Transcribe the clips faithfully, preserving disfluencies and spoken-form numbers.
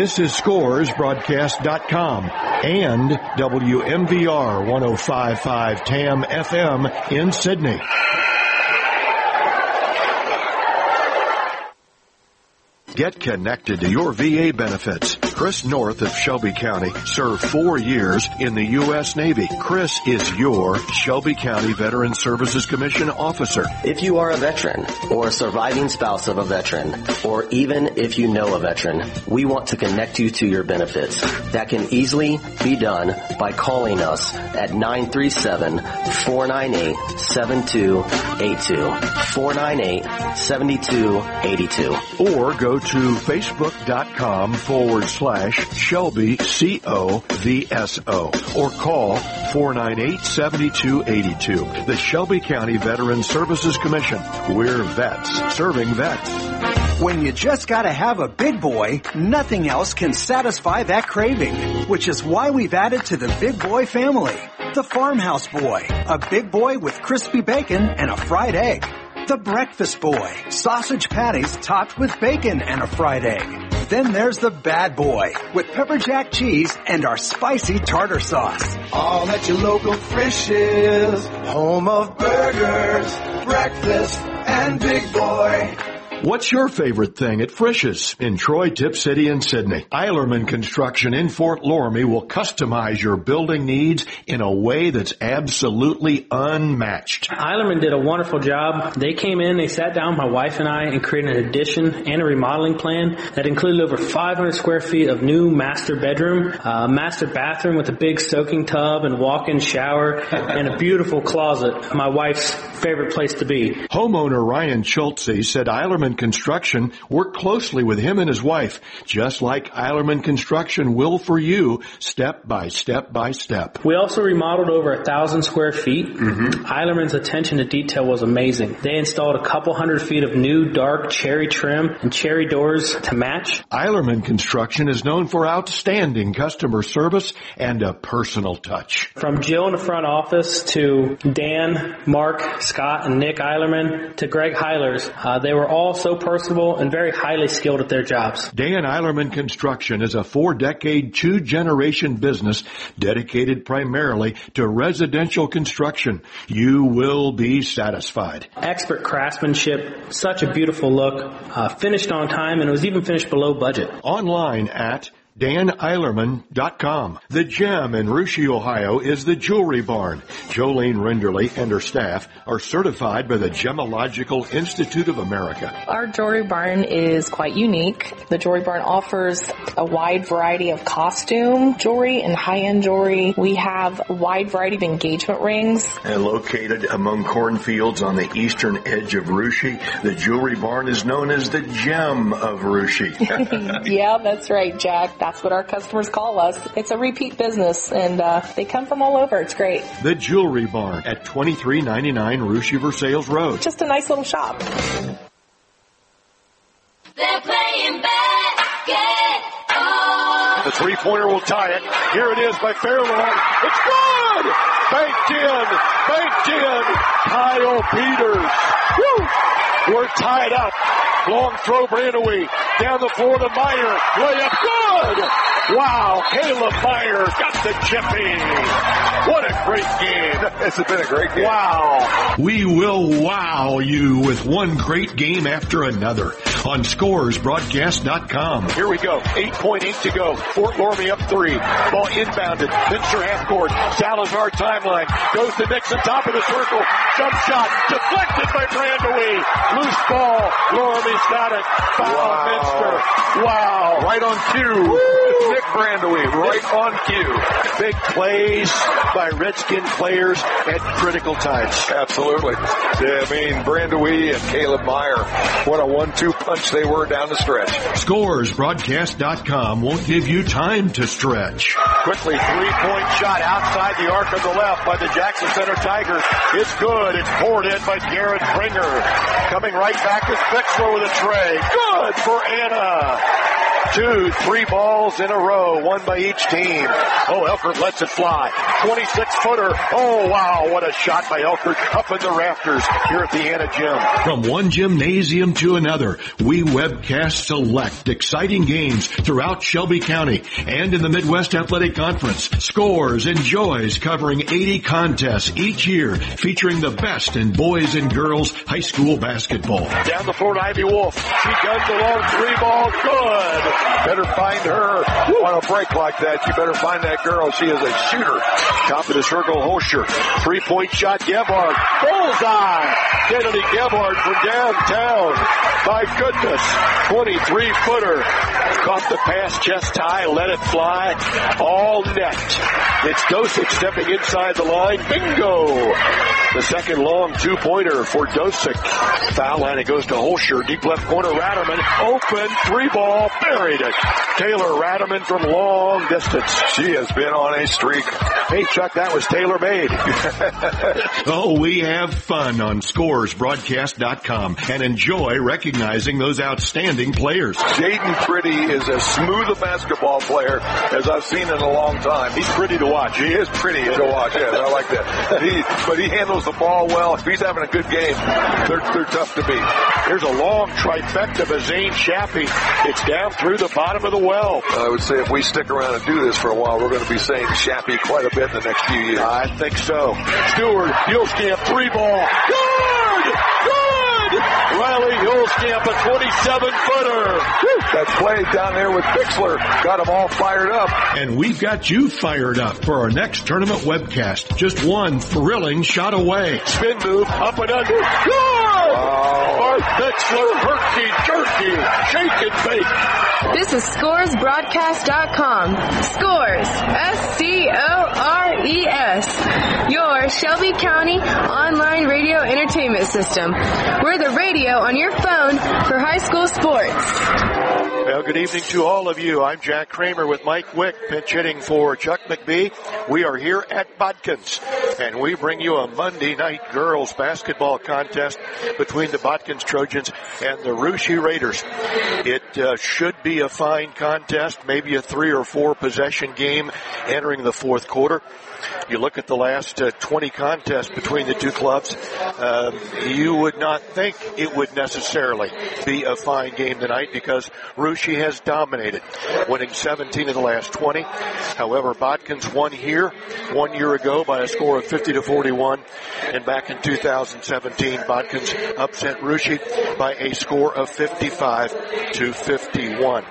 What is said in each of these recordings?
This is Scores Broadcast dot com and W M V R one oh five point five T A M F M in Sydney. Get connected to your V A benefits. Chris North of Shelby County served four years in the U S Navy. Chris is your Shelby County Veteran Services Commission officer. If you are a veteran or a surviving spouse of a veteran, or even if you know a veteran, we want to connect you to your benefits. That can easily be done by calling us at nine three seven, four nine eight, seven two eight two, four nine eight, seven two eight two. Or go to facebook.com forward slash Shelby C O V S O or call four nine eight, seven two eight two. The Shelby County Veteran Services Commission. We're vets serving vets. When you just gotta have a big boy, nothing else can satisfy that craving, which is why we've added to the Big Boy family. The Farmhouse Boy, a big boy with crispy bacon and a fried egg. The Breakfast Boy, sausage patties topped with bacon and a fried egg. Then there's the Bad Boy, with pepper jack cheese and our spicy tartar sauce. All at your local Frisch's, home of burgers, breakfast, and Big Boy. What's your favorite thing at Frisch's in Troy, Tip City, and Sydney? Eilerman Construction in Fort Loramie will customize your building needs in a way that's absolutely unmatched. Eilerman did a wonderful job. They came in, they sat down, my wife and I, and created an addition and a remodeling plan that included over five hundred square feet of new master bedroom, uh, master bathroom with a big soaking tub and walk-in shower, and a beautiful closet, my wife's favorite place to be. Homeowner Ryan Schultze said Eilerman Construction worked closely with him and his wife, just like Eilerman Construction will for you, step by step by step. We also remodeled over a thousand square feet. Mm-hmm. Eilerman's attention to detail was amazing. They installed a couple hundred feet of new dark cherry trim and cherry doors to match. Eilerman Construction is known for outstanding customer service and a personal touch. From Jill in the front office to Dan, Mark, Scott, and Nick Eilerman to Greg Heilers, uh, they were all so personable and very highly skilled at their jobs. Dan Eilerman Construction is a four-decade, two-generation business dedicated primarily to residential construction. You will be satisfied. Expert craftsmanship, such a beautiful look, uh, finished on time, and it was even finished below budget. Online at Dan Eilerman dot com. The Gem in Russia, Ohio is the Jewelry Barn. Jolene Renderly and her staff are certified by the Gemological Institute of America. Our Jewelry Barn is quite unique. The Jewelry Barn offers a wide variety of costume jewelry and high-end jewelry. We have a wide variety of engagement rings. And located among cornfields on the eastern edge of Russia, the Jewelry Barn is known as the Gem of Russia. Yeah, that's right, Jack. That's what our customers call us. It's a repeat business, and uh, they come from all over. It's great. The Jewelry Barn at twenty-three ninety-nine Russia Versailles Road. Just a nice little shop. They're playing basketball. The three-pointer will tie it. Here it is by Fairlawn. It's good! Banked in! Banked in! Kyle Peters. Woo! We're tied up. Long throw, Brandaway. Down the floor to Meyer. Layup, good! Wow, Caleb Meyer got the chipping. What a great game. It's been a great game. Wow. We will wow you with one great game after another on Scores Broadcast dot com. Here we go. eight point eight to go. Fort Loramie up three. Ball inbounded. Fincher half court. Salazar timeline. Goes to Nixon, top of the circle. Jump shot. Deflected by Brandaway. Loose ball. Loramie's got it. Foul wow. Minster. Wow. Right on cue. Woo. Nick Brandaway. Right on cue. Big plays by Redskin players at critical times. Absolutely. Yeah, I mean, Brandaway and Caleb Meyer. What a one two punch they were down the stretch. Scores Broadcast dot com won't give you time to stretch. Quickly, three-point shot outside the arc of the left by the Jackson Center Tigers. It's good. It's poured in by Garrett Bringer. Coming right back is Bixler with a tray. Good for Anna. two, three balls in a row, one by each team. Oh, Elkert lets it fly. twenty-six footer. Oh, wow, what a shot by Elkert up in the rafters here at the Anna Gym. From one gymnasium to another, we webcast select exciting games throughout Shelby County and in the Midwest Athletic Conference. Scores and Joys covering eighty contests each year, featuring the best in boys and girls high school basketball. Down the floor to Ivy Wolf. She guns a long three ball. Good. Better find her on a break like that. You better find that girl. She is a shooter. Top of the circle, Hosher. Three-point shot, Gebhard. Bullseye. Kennedy Gebhard from downtown. My goodness. twenty-three footer. Caught the pass chest high, let it fly. All net. It's Dosick stepping inside the line. Bingo! The second long two-pointer for Dosick. Foul line, it goes to Holscher. Deep left corner, Ratterman. Open, three ball, buried it. Taylor Ratterman from long distance. She has been on a streak. Hey, Chuck, that was tailor-made. Oh, we have fun on scores broadcast dot com and enjoy recognizing those outstanding players. Jaden Pretty is as smooth a basketball player as I've seen in a long time. He's pretty to watch. He is pretty to watch, yes, I like that. He, but he handles the ball well. If he's having a good game, they're, they're tough to beat. Here's a long trifecta by Zane Shappy. It's down through the bottom of the well. I would say if we stick around and do this for a while, we're going to be saying Shappy quite a bit in the next few years. I think so. Stewart, Hulskamp, three ball. Good! Good! Riley Hulskamp, a twenty-seven footer. That play down there with Bixler got them all fired up. And we've got you fired up for our next tournament webcast. Just one thrilling shot away. Spin move, up and under. Good! Oh. Mark Bixler, herky jerky, shake and bake. This is scores broadcast dot com. Scores, S C O R E S. Your Shelby County online radio entertainment system. We're the radio on your phone for high school sports. Well, good evening to all of you. I'm Jack Kramer with Mike Wick, pinch hitting for Chuck McBee. We are here at Bodkins, and we bring you a Monday night girls basketball contest between the Bodkins Trojans and the Russia Raiders. It uh, should be a fine contest, maybe a three or four possession game entering the fourth quarter. You look at the last uh, twenty contests between the two clubs, um, you would not think it would necessarily be a fine game tonight because Russia has dominated, winning seventeen of the last twenty. However, Bodkins won here one year ago by a score of fifty to forty-one, and back in two thousand seventeen, Bodkins upset Russia by a score of fifty-five to fifty-one.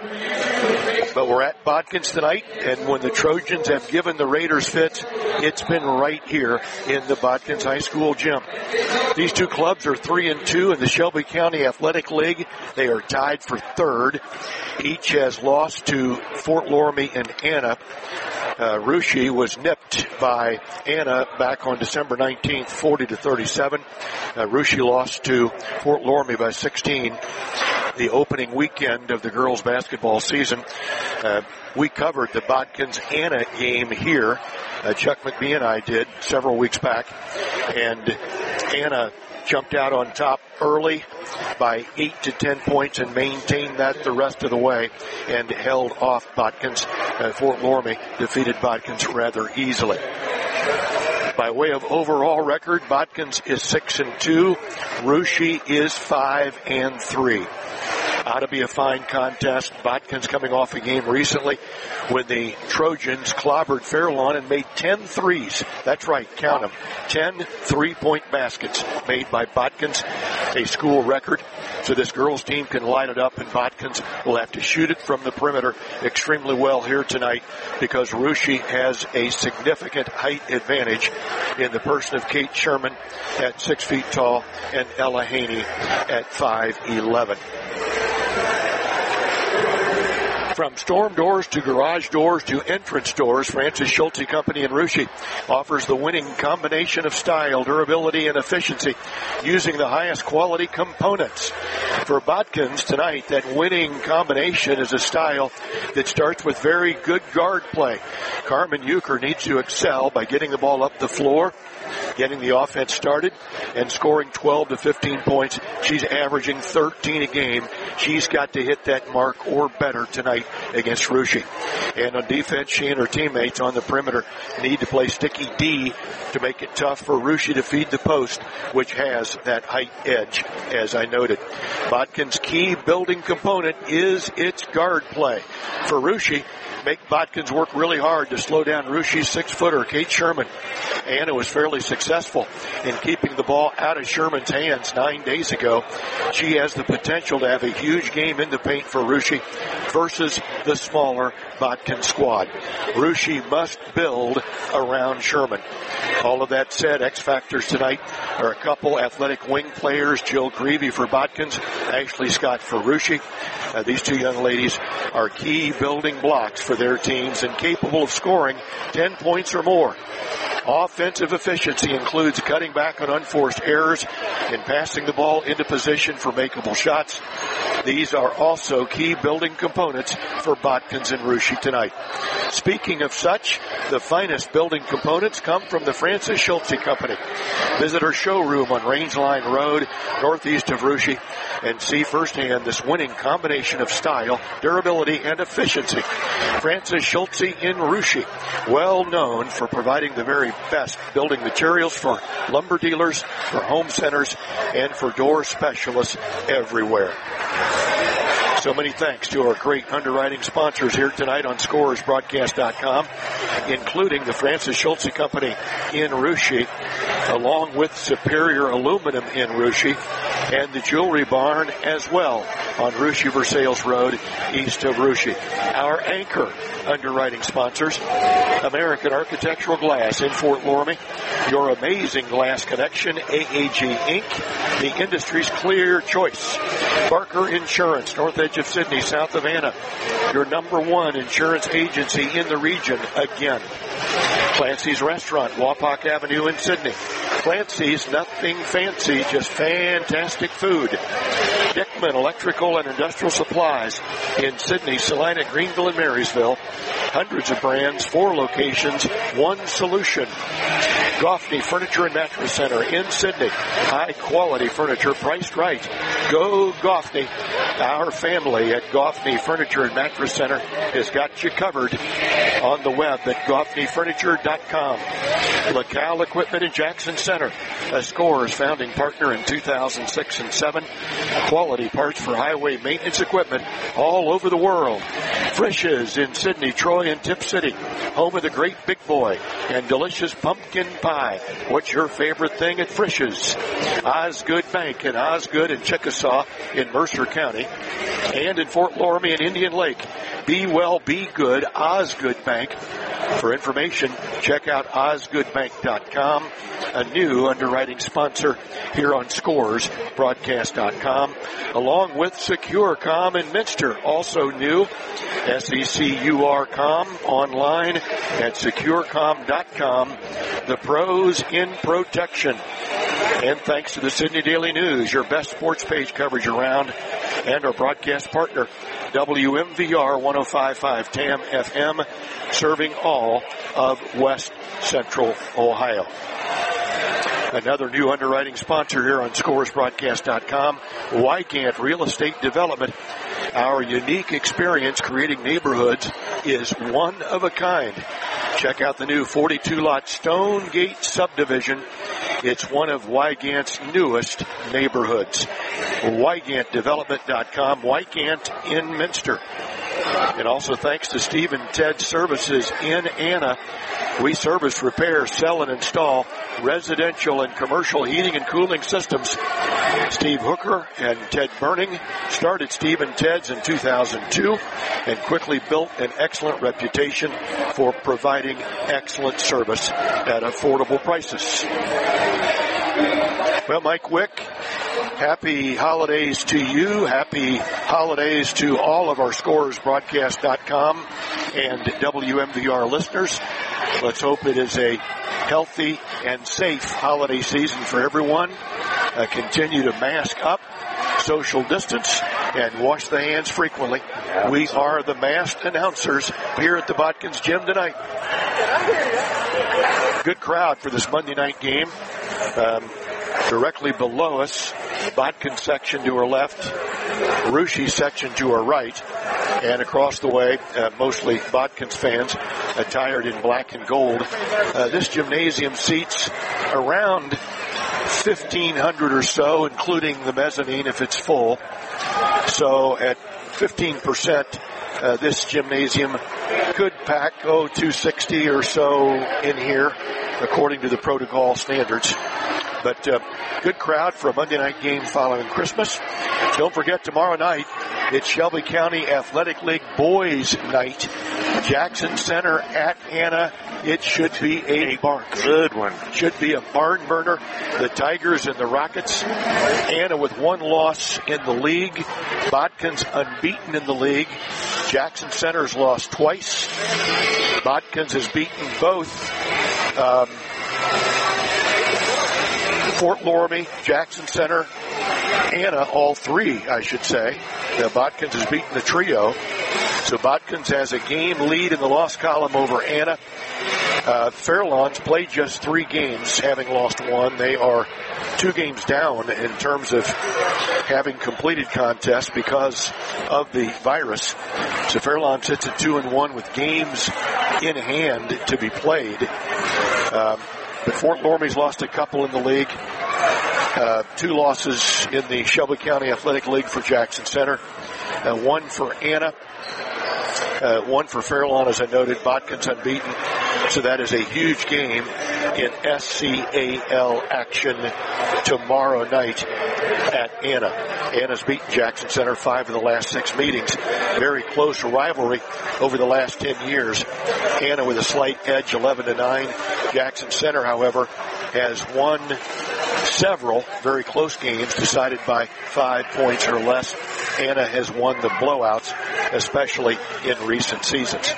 But we're at Bodkins tonight, and when the Trojans have given the Raiders fits, it's been right here in the Bodkins High School gym. These two clubs are three and two in the Shelby County Athletic League. They are tied for third. Each has lost to Fort Loramie and Anna. Uh, Russia was nipped by Anna back on December nineteenth, forty to thirty-seven. Uh, Russia lost to Fort Loramie by sixteen the opening weekend of the girls basketball season. Uh, we covered the Bodkins Anna game here. Uh, Chuck McBee and I did several weeks back, and Anna jumped out on top early by eight to ten points and maintained that the rest of the way and held off Bodkins. Uh, Fort Loramie defeated Bodkins rather easily. By way of overall record, Bodkins is six and two. Russia is five and three. Ought to be a fine contest. Bodkins coming off a game recently when the Trojans clobbered Fairlawn and made ten threes. That's right, count them. ten three-point baskets made by Bodkins, a school record. So this girls team can line it up, and Bodkins will have to shoot it from the perimeter extremely well here tonight because Russia has a significant height advantage in the person of Kate Sherman at six feet tall and Ella Haney at five eleven. From storm doors to garage doors to entrance doors, Francis Schulte Company in Russia offers the winning combination of style, durability, and efficiency using the highest quality components. For Botkins tonight, that winning combination is a style that starts with very good guard play. Carmen Euchre needs to excel by getting the ball up the floor, getting the offense started, and scoring twelve to fifteen points. She's averaging thirteen a game. She's got to hit that mark or better tonight against Russia. And on defense, she and her teammates on the perimeter need to play sticky D to make it tough for Russia to feed the post, which has that height edge, as I noted. Botkin's key building component is its guard play. For Russia, make Botkins work really hard to slow down Russia's six-footer, Kate Sherman. Anna was fairly successful in keeping the ball out of Sherman's hands nine days ago. She has the potential to have a huge game in the paint for Russia versus the smaller Botkin squad. Russia must build around Sherman. All of that said, X Factors tonight are a couple athletic wing players, Jill Greavy for Botkins, Ashley Scott for Russia. Uh, these two young ladies are key building blocks for their teams and capable of scoring ten points or more. Offensive efficiency includes cutting back on unforced errors and passing the ball into position for makeable shots. These are also key building components for Botkins and Russia tonight. Speaking of such, the finest building components come from the Francis Schulte Company. Visit our showroom on Rangeline Road, northeast of Russia, and see firsthand this winning combination of style, durability, and efficiency. Francis Schulte in Russia, well known for providing the very best building materials for lumber dealers, for home centers, and for door specialists everywhere. So many thanks to our great underwriting sponsors here tonight on Scores Broadcast dot com, including the Francis Schulte Company in Russia, along with Superior Aluminum in Russia, and the Jewelry Barn as well on Russia Versailles Road, east of Russia. Our anchor underwriting sponsors, American Architectural Glass in Fort Loramie, your amazing glass connection, A A G Incorporated, the industry's clear choice. Barker Insurance, north edge of Sydney, south of Anna, your number one insurance agency in the region again. Clancy's Restaurant, Wapak Avenue in Sydney. Clancy's, nothing fancy, just fantastic food. Dickman Electrical and Industrial Supplies in Sydney, Salina, Greenville, and Marysville. Hundreds of brands, four locations, one solution. Goffney Furniture and Mattress Center in Sydney. High quality furniture priced right. Go Goffney. Our family at Goffney Furniture and Mattress Center has got you covered on the web at goffney furniture dot com. LaCal Equipment in Jackson Center, a Scores founding partner in two thousand six and seven. Quality parts for highway maintenance equipment all over the world. Frisch's in Sydney, Troy, and Tip City, home of the great Big Boy and delicious pumpkin pie. What's your favorite thing at Frisch's? Osgood Bank in Osgood and Chickasaw in Mercer County, and in Fort Loramie and Indian Lake. Be well, be good, Osgood Bank. For information, check out osgood bank dot com, a new underwriting sponsor here on Scores Broadcast dot com, along with SecureCom in Minster, also new, S E C U R com, online at secure com dot com, the pros in protection. And thanks to the Sydney Daily News, your best sports page coverage around, and our broadcast partner, W M V R one oh five point five T A M F M, serving all of West Central Ohio. Another new underwriting sponsor here on Scores Broadcast dot com, Wygant Real Estate Development. Our unique experience creating neighborhoods is one of a kind. Check out the new forty-two lot Stonegate subdivision. It's one of Wygant's newest neighborhoods. Wygant Development dot com, Wygant in Minster. And also thanks to Steve and Ted Services in Anna. We service, repair, sell, and install residential and commercial heating and cooling systems. Steve Hooker and Ted Burning started Steve and Ted's in two thousand two and quickly built an excellent reputation for providing excellent service at affordable prices. Well, Mike Wick, Happy holidays to you. Happy holidays to all of our Scores Broadcast dot com and W M V R listeners. Let's hope it is a healthy and safe holiday season for everyone. Uh, continue to mask up, social distance, and wash the hands frequently. We are the masked announcers here at the Botkins Gym tonight. Good crowd for this Monday night game. Um, directly below us, Botkins section to our left, Russia section to our right, and across the way, uh, mostly Botkins fans attired in black and gold. Uh, this gymnasium seats around fifteen hundred or so, including the mezzanine if it's full. So at fifteen percent, uh, this gymnasium could pack, oh, two sixty or so in here, according to the protocol standards. But uh, good crowd for a Monday night game following Christmas. Don't forget, tomorrow night, it's Shelby County Athletic League Boys Night. Jackson Center at Anna. It should be a, a barn. Good one. Should be a barn burner. The Tigers and the Rockets. Anna with one loss in the league. Botkins unbeaten in the league. Jackson Center's lost twice. Botkins has beaten both. Um, Fort Loramie, Jackson Center, Anna, all three, I should say. Uh, Botkins has beaten the trio. So Botkins has a game lead in the loss column over Anna. Uh, Fairlawns played just three games, having lost one. They are two games down in terms of having completed contests because of the virus. So Fairlawns sits at two and one with games in hand to be played. Um, But Fort Loramie's lost a couple in the league. Uh, two losses in the Shelby County Athletic League for Jackson Center. Uh, one for Anna. Uh, one for Fairlawn, as I noted. Botkins unbeaten. So that is a huge game in S C A L action tomorrow night at Anna. Anna's beaten Jackson Center five of the last six meetings. Very close rivalry over the last ten years. Anna with a slight edge, eleven to nine. Jackson Center, however, has won several very close games decided by five points or less. Anna has won the blowouts, especially in recent seasons.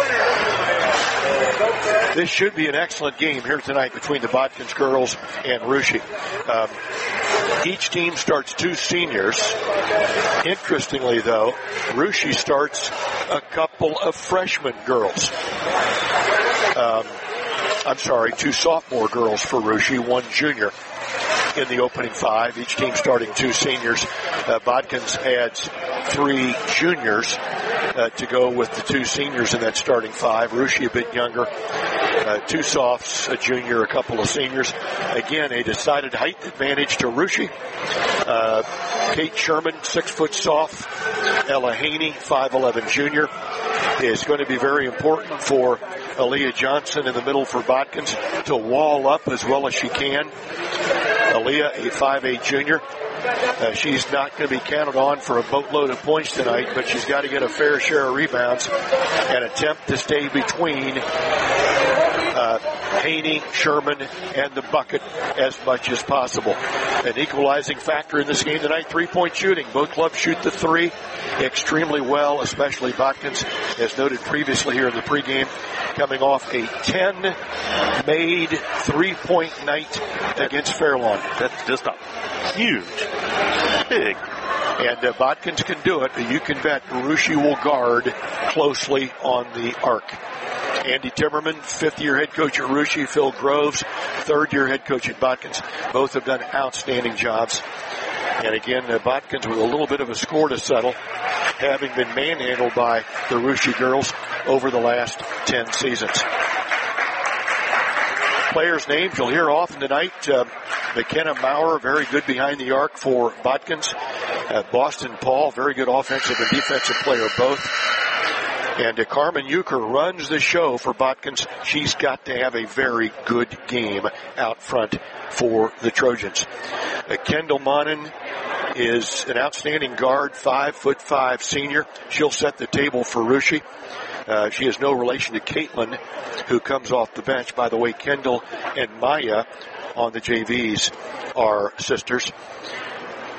This should be an excellent game here tonight between the Botkins girls and Russia. Um, each team starts two seniors. Interestingly, though, Russia starts a couple of freshman girls. Um, I'm sorry, two sophomore girls for Russia, one junior in the opening five. Each team starting two seniors. Uh, Botkins adds three juniors uh, to go with the two seniors in that starting five. Russia a bit younger. Uh, two softs, a junior, a couple of seniors. Again, a decided height advantage to Russia. Uh, Kate Sherman, six foot soft. Ella Haney, five eleven junior, is going to be very important for Aaliyah Johnson in the middle for Botkins to wall up as well as she can. Aaliyah, a five eight junior. Uh, she's not going to be counted on for a boatload of points tonight, but she's got to get a fair share of rebounds and attempt to stay between uh, Haney, Sherman, and the bucket as much as possible. An equalizing factor in this game tonight, three-point shooting. Both clubs shoot the three extremely well, especially Botkins, as noted previously here in the pregame, coming off a ten-made three-point night against Fairlawn. That's just a huge, big. And uh, Botkins can do it. You can bet Russia will guard closely on the arc. Andy Timmerman, fifth-year head coach at Russia. Phil Groves, third-year head coach at Botkins. Both have done outstanding jobs. And again, uh, Botkins with a little bit of a score to settle, having been manhandled by the Russia girls over the last ten seasons. Players' names you'll hear often tonight. Uh, McKenna Maurer, very good behind the arc for Botkins. Uh, Boston Paul, very good offensive and defensive player both. And uh, Carmen Euchre runs the show for Botkins. She's got to have a very good game out front for the Trojans. Uh, Kendall Monin is an outstanding guard, five foot five senior. She'll set the table for Russia. Uh, she has no relation to Caitlin, who comes off the bench. By the way, Kendall and Maya on the J Vs are sisters.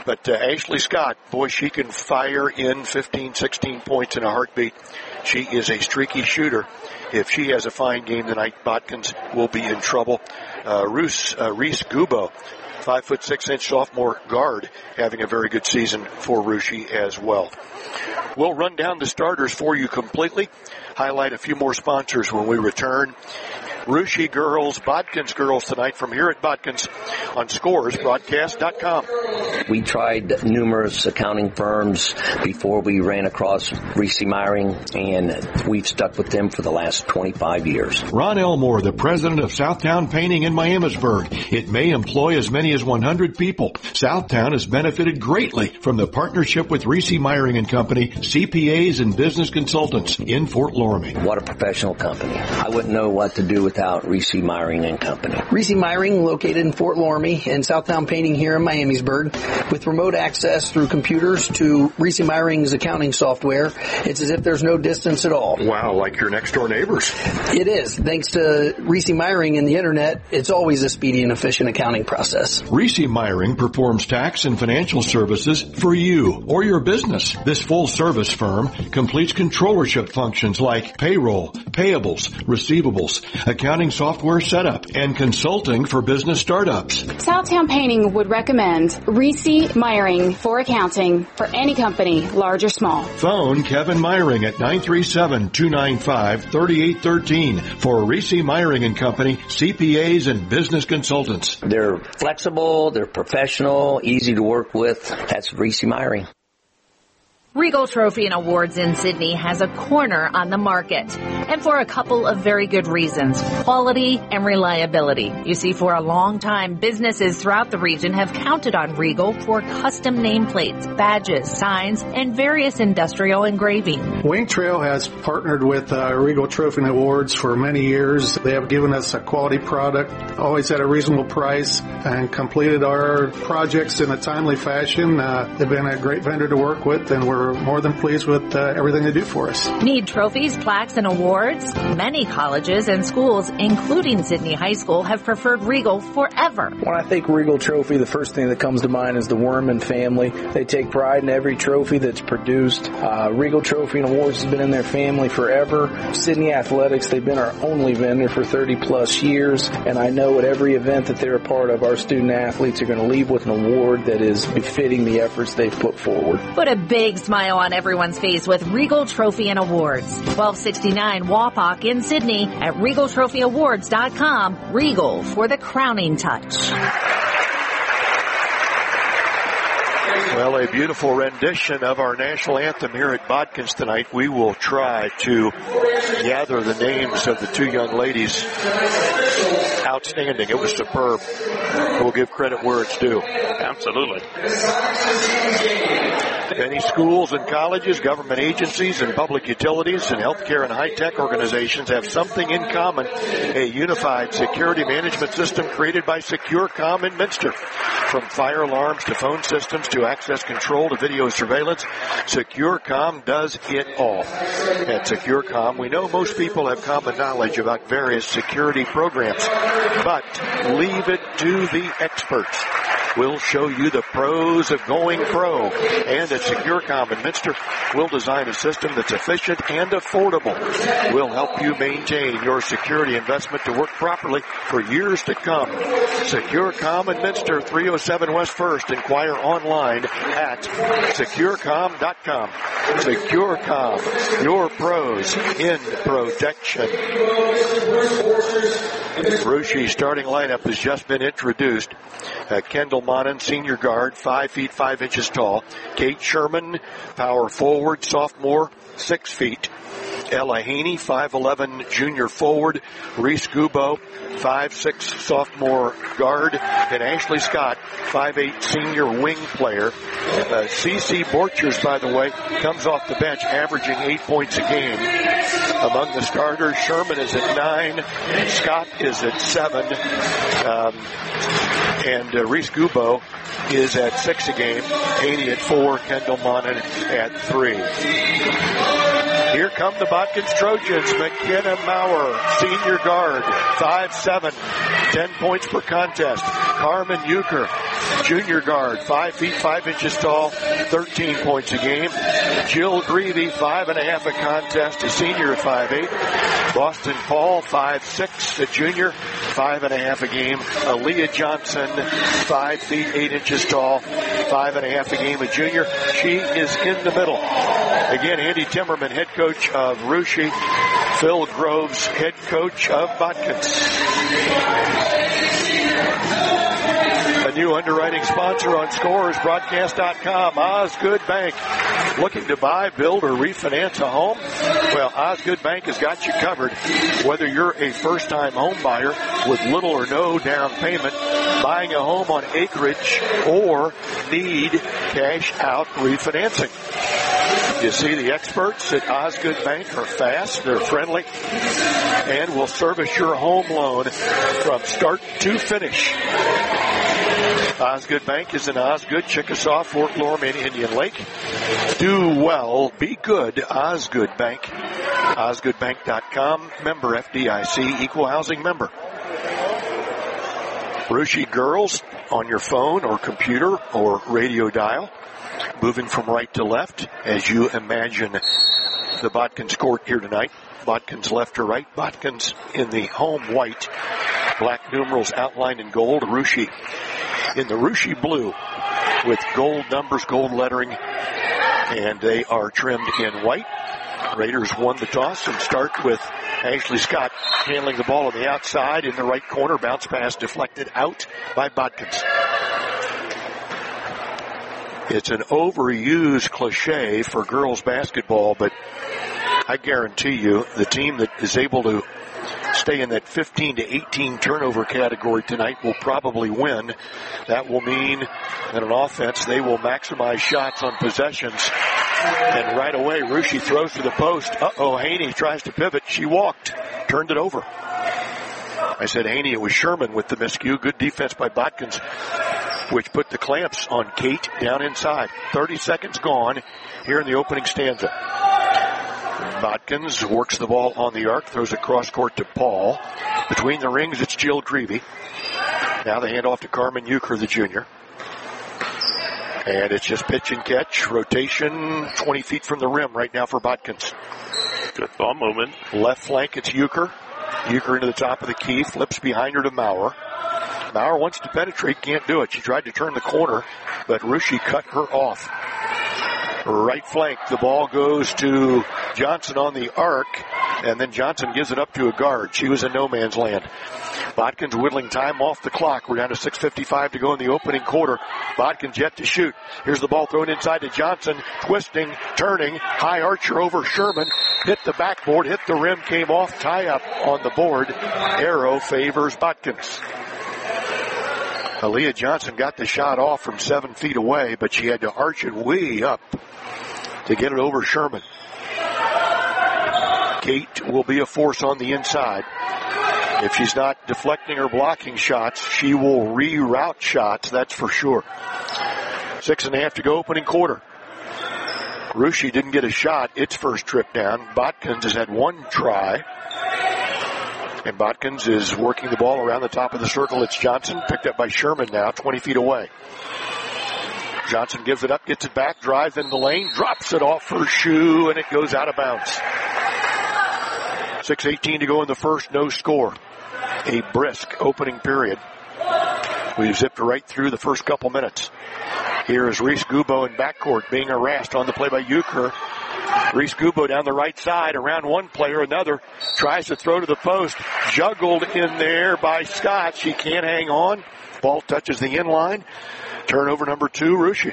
But uh, Ashley Scott, boy, she can fire in fifteen, sixteen points in a heartbeat. She is a streaky shooter. If she has a fine game tonight, Botkins will be in trouble. Uh, Reese, uh, Reese Gubo, five foot six inch sophomore guard, having a very good season for Russia as well. We'll run down the starters for you completely, highlight a few more sponsors when we return. Russia girls, Botkins girls tonight from here at Botkins on scores broadcast dot com. We tried numerous accounting firms before we ran across Reese Meyering, and we've stuck with them for the last twenty-five years. Ron Elmore, the president of Southtown Painting in Miamisburg. It may employ as many as one hundred people. Southtown has benefited greatly from the partnership with Reese Meyering and Company, C P As and business consultants in Fort Loramie. What a professional company. I wouldn't know what to do without Reese Meyering and Company. Reese Meyering, located in Fort Loramie, and Southtown Painting here in Miamisburg, with remote access through computers to Reese Meyering's accounting software. It's as if there's no distance at all. Wow, like your next door neighbors. It is. Thanks to Reese Meyering and the internet, it's always a speedy and efficient accounting process. Reese Meyering performs tax and financial services for you or your business. This full service firm completes controllership functions like payroll, payables, receivables, accounting software setup, and consulting for business startups. Southtown Painting would recommend Reese Meyering for accounting for any company, large or small. Phone Kevin Meyering at nine three seven, two nine five, three eight one three for Reese Meyering and Company, C P As and business consultants. They're flexible, they're professional, easy to work with. That's Reese Meyering. Regal Trophy and Awards in Sydney has a corner on the market, and for a couple of very good reasons: quality and reliability. You see, for a long time, businesses throughout the region have counted on Regal for custom nameplates, badges, signs, and various industrial engraving. Wing Trail has partnered with uh, Regal Trophy and Awards for many years. They have given us a quality product, always at a reasonable price, and completed our projects in a timely fashion. Uh, they've been a great vendor to work with, and we're more than pleased with uh, everything they do for us. Need trophies, plaques, and awards? Many colleges and schools, including Sydney High School, have preferred Regal forever. When I think Regal Trophy, the first thing that comes to mind is the Werman family. They take pride in every trophy that's produced. Uh, Regal Trophy and Awards has been in their family forever. Sydney Athletics, they've been our only vendor for thirty plus years, and I know at every event that they're a part of, our student athletes are going to leave with an award that is befitting the efforts they've put forward. Put a big smile on everyone's face with Regal Trophy and Awards. twelve sixty-nine Wapak in Sydney at regal trophy awards dot com. Regal for the crowning touch. Well, a beautiful rendition of our national anthem here at Botkins tonight. We will try to gather the names of the two young ladies. Outstanding. It was superb. We'll give credit where it's due. Absolutely. Many schools and colleges, government agencies, and public utilities, and healthcare and high-tech organizations have something in common: a unified security management system created by SecureCom in Minster. From fire alarms to phone systems to access control to video surveillance, SecureCom does it all. At SecureCom, we know most people have common knowledge about various security programs, but leave it to the experts. We'll show you the pros of going pro. And at SecureCom in Minster, we'll design a system that's efficient and affordable. We'll help you maintain your security investment to work properly for years to come. SecureCom in Minster, three oh seven West First. Inquire online at securecom dot com. SecureCom, your pros in protection. Rushia's starting lineup has just been introduced. Uh, Kendall Monin, senior guard, five feet five inches tall. Kate Sherman, power forward, sophomore, six feet. Ella Haney, five eleven, junior forward. Reese Gubo, five six, sophomore guard. And Ashley Scott, five eight, senior wing player. Uh, C C Borchers, by the way, comes off the bench, averaging eight points a game. Among the starters, Sherman is at nine. Scott is at seven. Um, and uh, Reese Gubo is at six a game. Haney at four. Kendall Monin at three. Here come the Botkins Trojans. McKenna Maurer, senior guard, five seven, ten points per contest. Carmen Euchre, junior guard, five feet, five inches tall, thirteen points a game. Jill Greavy, five and a half a contest, a senior at five eight. Boston Paul, five six, a junior, five and a half a game. Aaliyah Johnson, five feet, eight inches tall, five and a half a game, a junior. She is in the middle. Again, Andy Timmerman, head coach of Russia. Phil Groves, head coach of Botkins. A new underwriting sponsor on Scores Broadcast dot com, Osgood Bank. Looking to buy, build, or refinance a home? Well, Osgood Bank has got you covered. Whether you're a first-time home buyer with little or no down payment, buying a home on acreage, or need cash-out refinancing. You see, the experts at Osgood Bank are fast, they're friendly, and will service your home loan from start to finish. Osgood Bank is in Osgood, Chickasaw, Fort Lorman, and Indian Lake. Do well, be good, Osgood Bank. Osgood Bank dot com, member F D I C, equal housing member. Russia girls on your phone or computer or radio dial, moving from right to left as you imagine the Botkins court here tonight. Botkins left to right, Botkins in the home white, black numerals outlined in gold, Russia in the Russia blue with gold numbers, gold lettering, and they are trimmed in white. Raiders won the toss and start with Ashley Scott handling the ball on the outside in the right corner. Bounce pass deflected out by Botkins. It's an overused cliche for girls basketball, but I guarantee you the team that is able to stay in that fifteen to eighteen turnover category tonight will probably win. That will mean that an offense, they will maximize shots on possessions. And right away, Russia throws to the post. Uh-oh, Haney tries to pivot. She walked, turned it over. I said Haney, it was Sherman with the miscue. Good defense by Botkins, which put the clamps on Kate down inside. thirty seconds gone here in the opening stanza. Botkins works the ball on the arc, throws it cross court to Paul. Between the rings, it's Jill Greavy. Now the handoff to Carmen Euchre, the junior. And it's just pitch and catch, rotation, twenty feet from the rim right now for Botkins. Good ball movement. Left flank, it's Euchre. Euchre into the top of the key, flips behind her to Maurer. Maurer wants to penetrate, can't do it. She tried to turn the corner, but Russia cut her off. Right flank, the ball goes to Johnson on the arc, and then Johnson gives it up to a guard. She was in no man's land. Botkins whittling time off the clock. We're down to six fifty-five to go in the opening quarter. Botkins yet to shoot. Here's the ball thrown inside to Johnson, twisting, turning, high archer over Sherman, hit the backboard, hit the rim, came off, tie up on the board. Arrow favors Botkins. Aaliyah Johnson got the shot off from seven feet away, but she had to arch it way up to get it over Sherman. Kate will be a force on the inside. If she's not deflecting or blocking shots, she will reroute shots, that's for sure. Six and a half to go, opening quarter. Russia didn't get a shot its first trip down. Botkins has had one try. And Botkins is working the ball around the top of the circle. It's Johnson, picked up by Sherman now, twenty feet away. Johnson gives it up, gets it back, drives in the lane, drops it off her shoe, and it goes out of bounds. six eighteen to go in the first, no score. A brisk opening period. We've zipped right through the first couple minutes. Here is Reese Gubo in backcourt being harassed on the play by Euchre. Reese Gubo down the right side, around one player, another tries to throw to the post. Juggled in there by Scott. She can't hang on. Ball touches the end line. Turnover number two, Russia.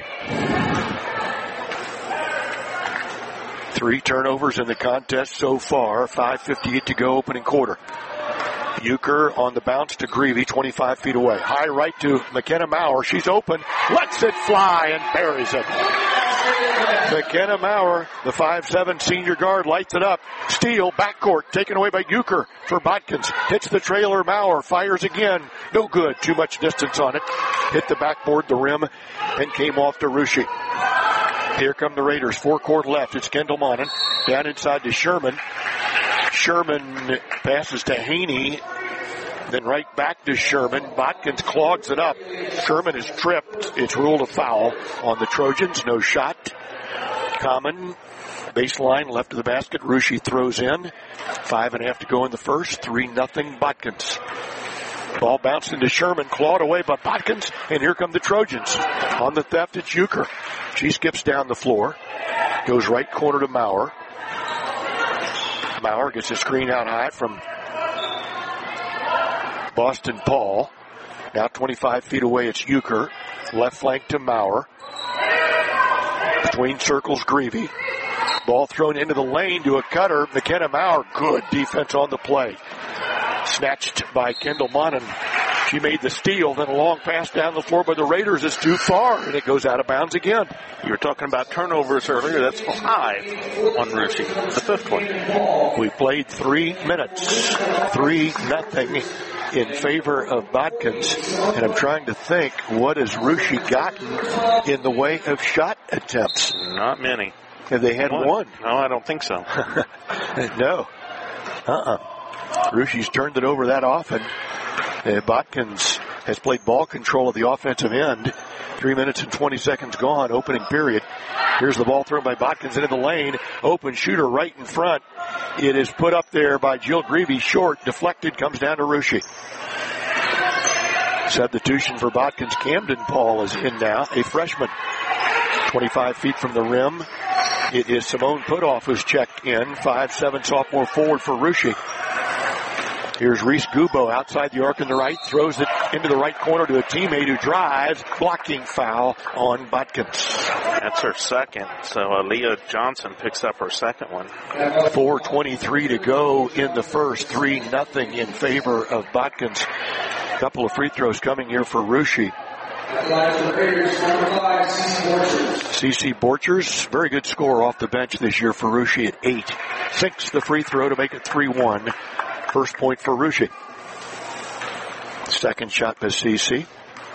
Three turnovers in the contest so far. five fifty-eight to go, opening quarter. Euchre on the bounce to Greavy, twenty-five feet away. High right to McKenna Maurer. She's open, lets it fly, and buries it. McKenna Maurer, the five seven senior guard, lights it up. Steal, backcourt, taken away by Euchre for Botkins. Hits the trailer, Maurer fires again. No good, too much distance on it. Hit the backboard, the rim, and came off to Russia. Here come the Raiders, four court left. It's Kendall Monin, down inside to Sherman. Sherman passes to Haney. Then right back to Sherman. Botkins clogs it up. Sherman is tripped. It's ruled a foul on the Trojans. No shot. Common. Baseline left of the basket. Russia throws in. Five and a half to go in the first. Three nothing Botkins. Ball bounced into Sherman, clawed away by Botkins, and here come the Trojans. On the theft, it's Euchre. She skips down the floor. Goes right corner to Maurer. Maurer gets a screen out high from Boston Paul. Now twenty-five feet away, it's Euchre. Left flank to Maurer. Between circles, Greavy. Ball thrown into the lane to a cutter. McKenna Maurer, good defense on the play. Snatched by Kendall Monin. She made the steal, then a long pass down the floor by the Raiders is too far, and it goes out of bounds again. You were talking about turnovers earlier. That's five on Russia, the fifth one. We played three minutes. Three nothing in favor of Botkins, and I'm trying to think, what has Russia gotten in the way of shot attempts? Not many. Have they had one? one? No, I don't think so. No. Uh-uh. Russia's turned it over that often. Uh, Botkins has played ball control at the offensive end. Three minutes and twenty seconds gone, opening period. Here's the ball thrown by Botkins into the lane. Open shooter right in front. It is put up there by Jill Greavy. Short, deflected, comes down to Russia. Substitution for Botkins. Camden Paul is in now, a freshman. twenty-five feet from the rim. It is Simone Putoff who's checked in. five seven sophomore forward for Russia. Here's Reese Gubo outside the arc on the right, throws it into the right corner to a teammate who drives, blocking foul on Botkins. That's her second, so uh, Leah Johnson picks up her second one. four twenty-three to go in the first, three nothing in favor of Botkins. A couple of free throws coming here for Russia. C C Borchers, very good score off the bench this year for Russia at eight. Six the free throw to make it three one. First point for Russia. Second shot by C C.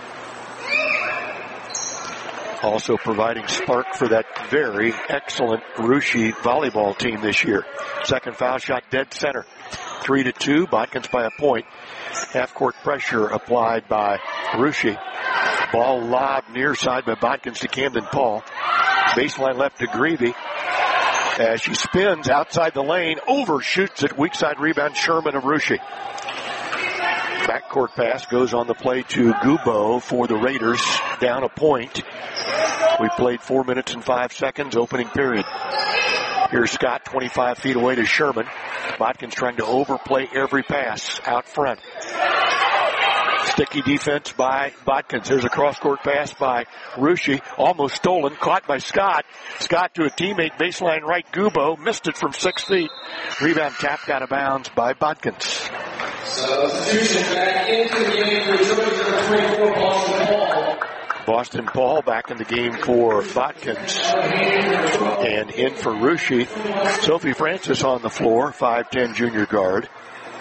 Also providing spark for that very excellent Russia volleyball team this year. Second foul shot dead center. Three to two. Botkins by a point. Half court pressure applied by Russia. Ball lobbed near side by Botkins to Camden Paul. Baseline left to Greavy. As she spins outside the lane, overshoots it. Weak side rebound, Sherman of Russia. Backcourt pass goes on the play to Gubo for the Raiders. Down a point. We played four minutes and five seconds, opening period. Here's Scott, twenty-five feet away to Sherman. Botkins trying to overplay every pass out front. Sticky defense by Botkins. There's a cross-court pass by Russia. Almost stolen. Caught by Scott. Scott to a teammate. Baseline right. Gubo. Missed it from six feet. Rebound tapped out of bounds by Botkins. Substitution back into the game for Georgia twenty-four, Boston Paul. Boston Paul back in the game for Botkins. And in for Russia. Sophie Francis on the floor. five ten junior guard.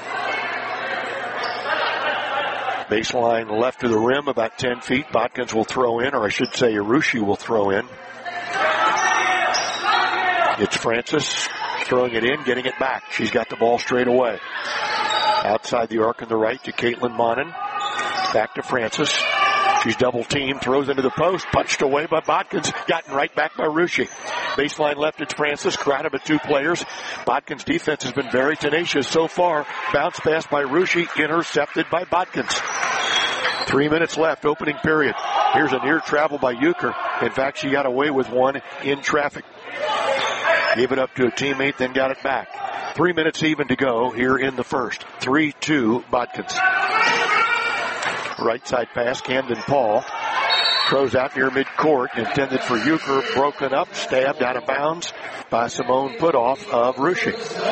Baseline left to the rim, about ten feet. Botkins will throw in, or I should say Russia will throw in. It's Francis throwing it in, getting it back. She's got the ball straight away. Outside the arc on the right to Caitlin Monin. Back to Francis. She's double teamed, throws into the post, punched away by Botkins, gotten right back by Russia. Baseline left, it's Francis, crowded with two players. Botkins' defense has been very tenacious so far. Bounce pass by Russia, intercepted by Botkins. Three minutes left, opening period. Here's a near travel by Euchre. In fact, she got away with one in traffic. Gave it up to a teammate, then got it back. Three minutes even to go here in the first. three two Botkins. Right side pass, Camden Paul. Throws out near midcourt, intended for Euchre, broken up, stabbed out of bounds by Simone Putoff of Russia.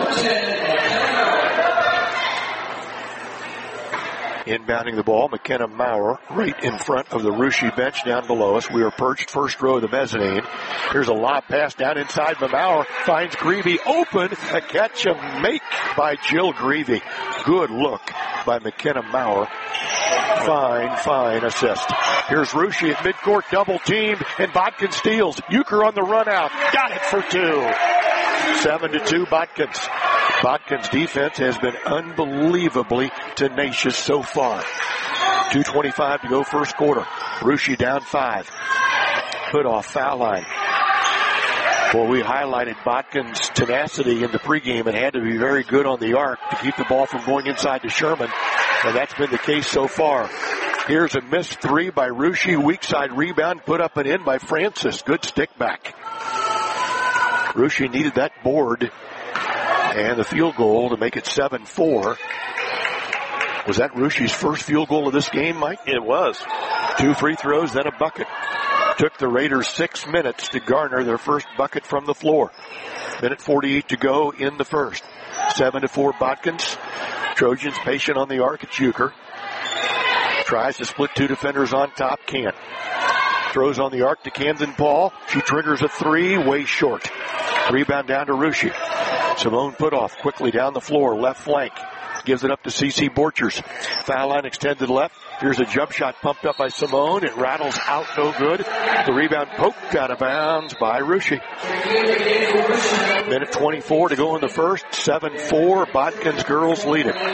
Inbounding the ball, McKenna Maurer right in front of the Russia bench down below us. We are perched first row of the mezzanine. Here's a lob pass down inside by Maurer. Finds Greavy open. A catch and make by Jill Greavy. Good look by McKenna Maurer. Fine, fine assist. Here's Russia at midcourt, double teamed, and Botkins steals. Euchre on the run out. Got it for two. Seven to two Botkins. Botkin's defense has been unbelievably tenacious so far. two twenty-five to go first quarter. Russia down five. Put off foul line. Well, we highlighted Botkin's tenacity in the pregame and had to be very good on the arc to keep the ball from going inside to Sherman. And that's been the case so far. Here's a missed three by Russia. Weak side rebound put up and in by Francis. Good stick back. Russia needed that board and the field goal to make it seven four. Was that Russia's first field goal of this game, Mike? It was. Two free throws, then a bucket. Took the Raiders six minutes to garner their first bucket from the floor. Minute forty-eight to go in the first. Seven to four Botkins. Trojans patient on the arc at Euchre. Tries to split two defenders on top. Can't. Throws on the arc to Camden Paul. She triggers a three, way short. Rebound down to Russia. Simone Putoff quickly down the floor, left flank. Gives it up to Cece Borchers. Foul line extended left. Here's a jump shot pumped up by Simone. It rattles out, no good. The rebound poked out of bounds by Russia. Minute twenty-four to go in the first. seven four. Botkins girls lead it.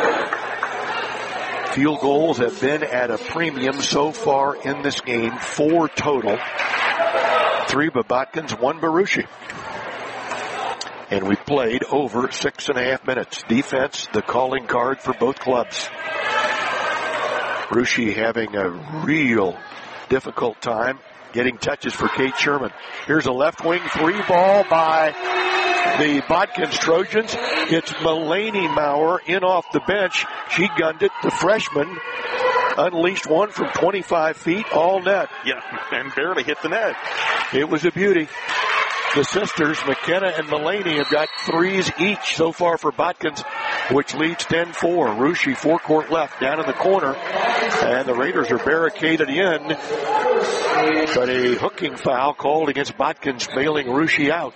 Field goals have been at a premium so far in this game. Four total. Three by Botkins, one by Russia. And we played over six and a half minutes. Defense, the calling card for both clubs. Russia having a real difficult time getting touches for Kate Sherman. Here's a left wing three ball by the Botkins Trojans. It's Mulaney Maurer in off the bench. She gunned it. The freshman unleashed one from twenty-five feet, all net. Yeah, and barely hit the net. It was a beauty. The sisters, McKenna and Mulaney, have got threes each so far for Botkins, which leads ten four. Russia forecourt left down in the corner, and the Raiders are barricaded in. But a hooking foul called against Botkins, bailing Russia out.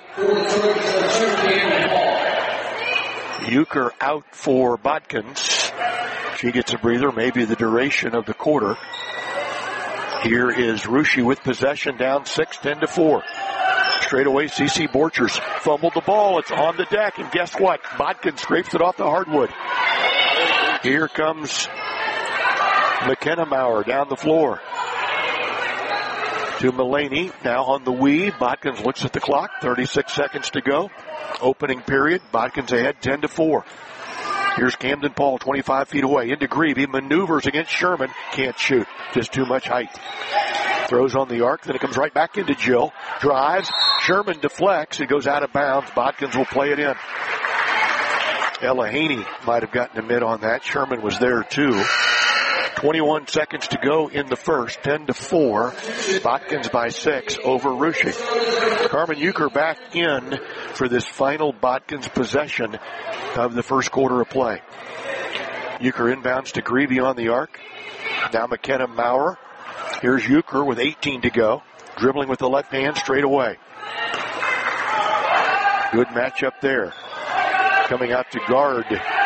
Euchre out for Botkins. She gets a breather, maybe the duration of the quarter. Here is Russia with possession, down six, ten to four. Straight away, Cece Borchers fumbled the ball. It's on the deck, and guess what? Botkins scrapes it off the hardwood. Here comes McKenna Maurer down the floor to Mulaney. Now on the wee. Botkins looks at the clock. thirty-six seconds to go. Opening period. Botkins ahead ten to four. Here's Camden Paul, twenty-five feet away. Into Greavy. Maneuvers against Sherman. Can't shoot. Just too much height. Throws on the arc. Then it comes right back into Jill. Drives. Sherman deflects. It goes out of bounds. Botkins will play it in. Ella Haney might have gotten a mid on that. Sherman was there too. twenty-one seconds to go in the first. ten to four. Botkins by six over Russia. Carmen Euchre back in for this final Botkins possession of the first quarter of play. Euchre inbounds to Greavy on the arc. Now McKenna Maurer. Here's Euchre with eighteen to go. Dribbling with the left hand straight away. Good matchup there. Coming out to guard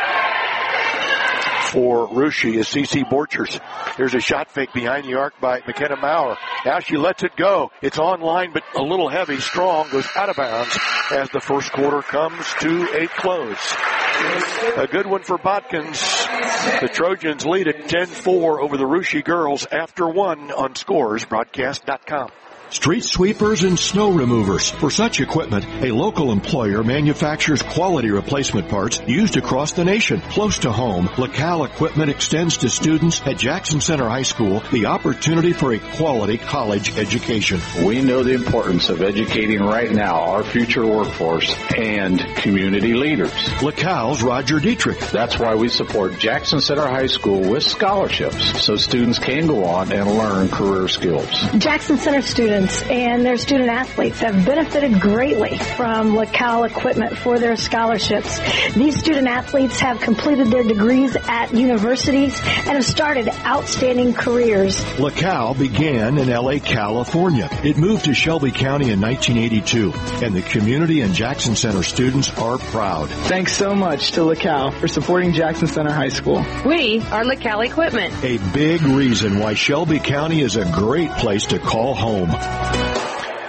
for Russia is Cece Borchers. There's a shot fake behind the arc by McKenna Maurer. Now she lets it go. It's online, but a little heavy. Strong goes out of bounds as the first quarter comes to a close. A good one for Botkins. The Trojans lead at ten four over the Russia girls after one on scores broadcast dot com. Street sweepers and snow removers. For such equipment, a local employer manufactures quality replacement parts used across the nation. Close to home, LaCal Equipment extends to students at Jackson Center High School the opportunity for a quality college education. We know the importance of educating right now our future workforce and community leaders. LaCal's Roger Dietrich. That's why we support Jackson Center High School with scholarships so students can go on and learn career skills. Jackson Center students and their student athletes have benefited greatly from LaCal Equipment for their scholarships. These student athletes have completed their degrees at universities and have started outstanding careers. LaCal began in L A, California. It moved to Shelby County in nineteen eighty-two, and the community and Jackson Center students are proud. Thanks so much to LaCal for supporting Jackson Center High School. We are LaCal Equipment. A big reason why Shelby County is a great place to call home.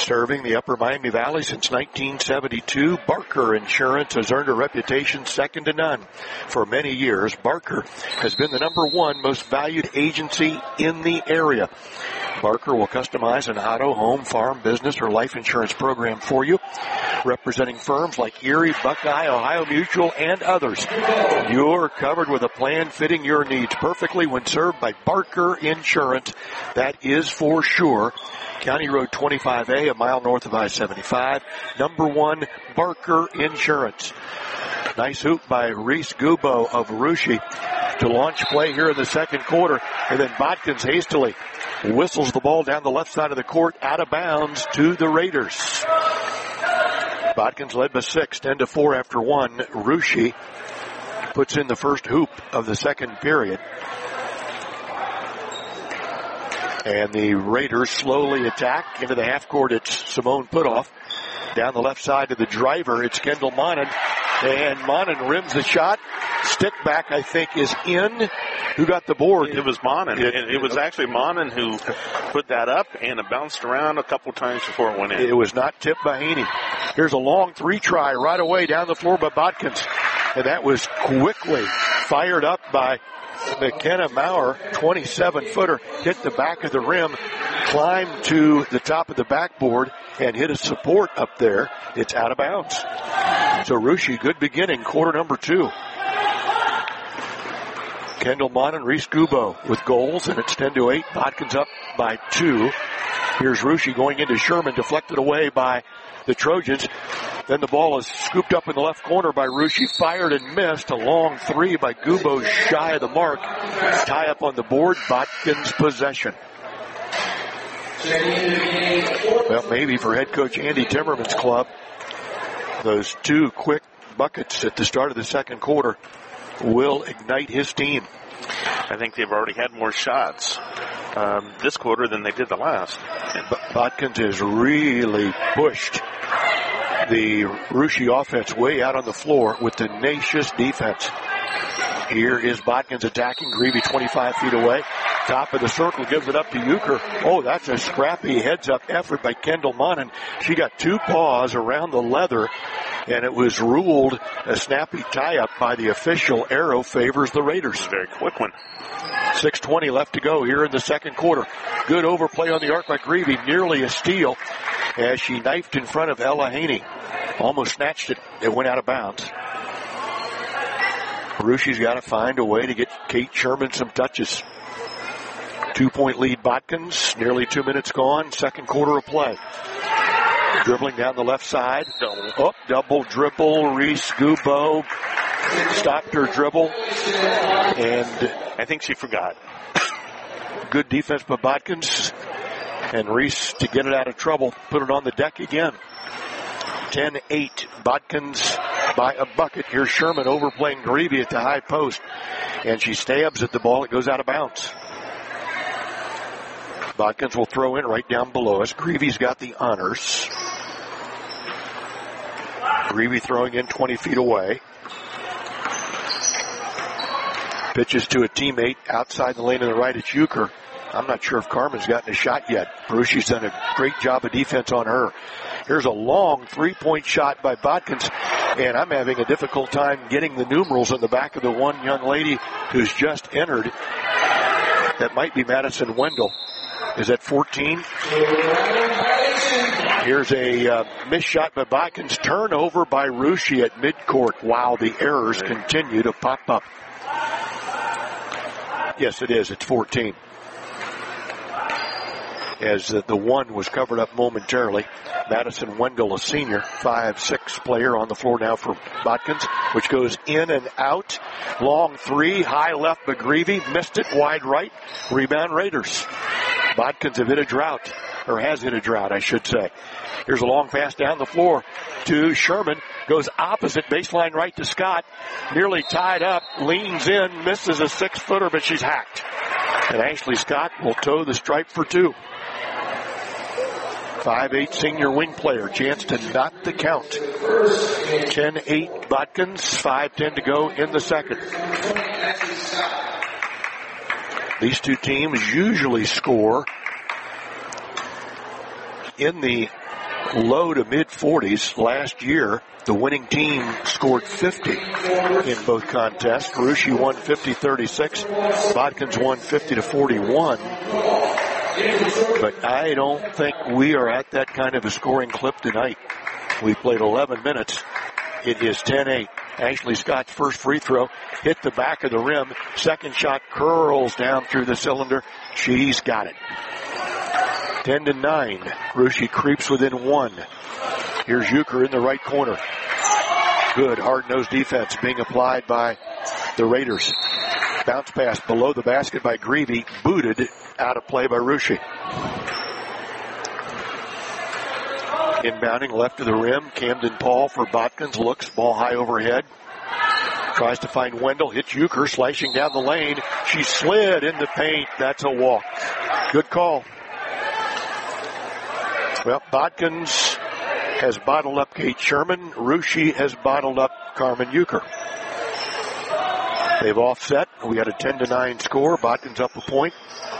Serving the Upper Miami Valley since nineteen seventy-two, Barker Insurance has earned a reputation second to none. For many years, Barker has been the number one most valued agency in the area. Barker will customize an auto, home, farm, business, or life insurance program for you, representing firms like Erie, Buckeye, Ohio Mutual, and others. You're covered with a plan fitting your needs perfectly when served by Barker Insurance. That is for sure. County Road twenty-five A, a mile north of I seventy-five. Number one, Barker Insurance. Nice hoop by Reese Gubo of Russia to launch play here in the second quarter. And then Bodkins hastily whistles the ball down the left side of the court, out of bounds to the Raiders. Bodkins led by six, ten to four after one. Russia puts in the first hoop of the second period. And the Raiders slowly attack into the half court. It's Simone Putoff. Down the left side to the driver, it's Kendall Monin. And Monin rims the shot. Stick back, I think, is in. Who got the board? It was Monin. It, it was actually Monin who put that up, and it bounced around a couple times before it went in. It was not tipped by Haney. Here's a long three try right away down the floor by Bodkins. And that was quickly fired up by McKenna Maurer, twenty-seven footer, hit the back of the rim, climbed to the top of the backboard, and hit a support up there. It's out of bounds. So Russia, good beginning, quarter number two. Kendall Monin, Reese Gubo with goals, and it's ten to eight. Bodkins up by two. Here's Russia going into Sherman, deflected away by the Trojans. Then the ball is scooped up in the left corner by Russia, fired and missed. A long three by Gubo, shy of the mark. Tie up on the board, Bodkins possession. Well, maybe for head coach Andy Timmerman's club, those two quick buckets at the start of the second quarter will ignite his team. I think they've already had more shots um, this quarter than they did the last. And Bodkins has really pushed the Russia offense way out on the floor with tenacious defense. Here is Bodkins attacking. Greavy twenty-five feet away. Top of the circle, gives it up to Euchre. Oh, that's a scrappy heads-up effort by Kendall Monin. She got two paws around the leather, and it was ruled a snappy tie-up by the official. Arrow favors the Raiders. Very quick one. six twenty left to go here in the second quarter. Good overplay on the arc by Greavy. Nearly a steal as she knifed in front of Ella Haney. Almost snatched it. It went out of bounds. Russia's got to find a way to get Kate Sherman some touches. Two-point lead, Bodkins. Nearly two minutes gone. Second quarter of play. Dribbling down the left side. Double. Oh, double dribble. Reese Gubo stopped her dribble. And I think she forgot. Good defense by Bodkins. And Reese, to get it out of trouble, put it on the deck again. ten eight. Bodkins by a bucket. Here's Sherman overplaying Greavy at the high post. And she stabs at the ball. It goes out of bounds. Bodkins will throw in right down below us. Greavy's got the honors. Greavy throwing in twenty feet away. Pitches to a teammate outside the lane on the right. It's Euchre. I'm not sure if Carmen's gotten a shot yet. Rushia's done a great job of defense on her. Here's a long three-point shot by Bodkins, and I'm having a difficult time getting the numerals on the back of the one young lady who's just entered. That might be Madison Wendell. Is that fourteen? Here's a uh, missed shot by Bodkins. Turnover by Russia at midcourt. Wow, the errors continue to pop up. Yes, it is. It's fourteen. As uh, the one was covered up momentarily. Madison Wendell, a senior, five six player on the floor now for Bodkins, which goes in and out. Long three, high left by Greavy. Missed it, wide right. Rebound Raiders. Bodkins have hit a drought, or has hit a drought, I should say. Here's a long pass down the floor to Sherman. Goes opposite baseline right to Scott. Nearly tied up, leans in, misses a six-footer, but she's hacked. And Ashley Scott will toe the stripe for two. five eight senior wing player. Chance to knot the count. ten eight Bodkins. five ten to go in the second. These two teams usually score in the low to mid forties. Last year, the winning team scored fifty in both contests. Russia won fifty thirty-six. Bodkins won fifty to forty-one. But I don't think we are at that kind of a scoring clip tonight. We played eleven minutes. It is ten eight. Ashley Scott's first free throw hit the back of the rim. Second shot curls down through the cylinder. She's got it. ten to nine. Russia creeps within one. Here's Euchre in the right corner. Good hard-nosed defense being applied by the Raiders. Bounce pass below the basket by Greavy. Booted out of play by Russia. Inbounding left of the rim. Camden Paul for Bodkins. Looks, ball high overhead. Tries to find Wendell. Hits Euchre, slashing down the lane. She slid in the paint. That's a walk. Good call. Well, Bodkins has bottled up Kate Sherman. Russia has bottled up Carmen Euchre. They've offset. We had a ten to nine score. Bodkins up a point.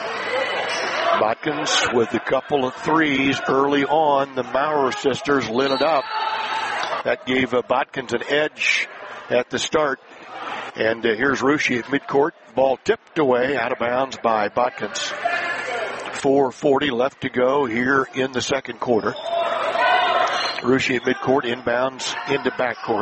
Bodkins with a couple of threes early on. The Maurer sisters lit it up. That gave uh, Bodkins an edge at the start. And uh, here's Russia at midcourt. Ball tipped away, out of bounds by Bodkins. four forty left to go here in the second quarter. Russia at midcourt, inbounds into backcourt.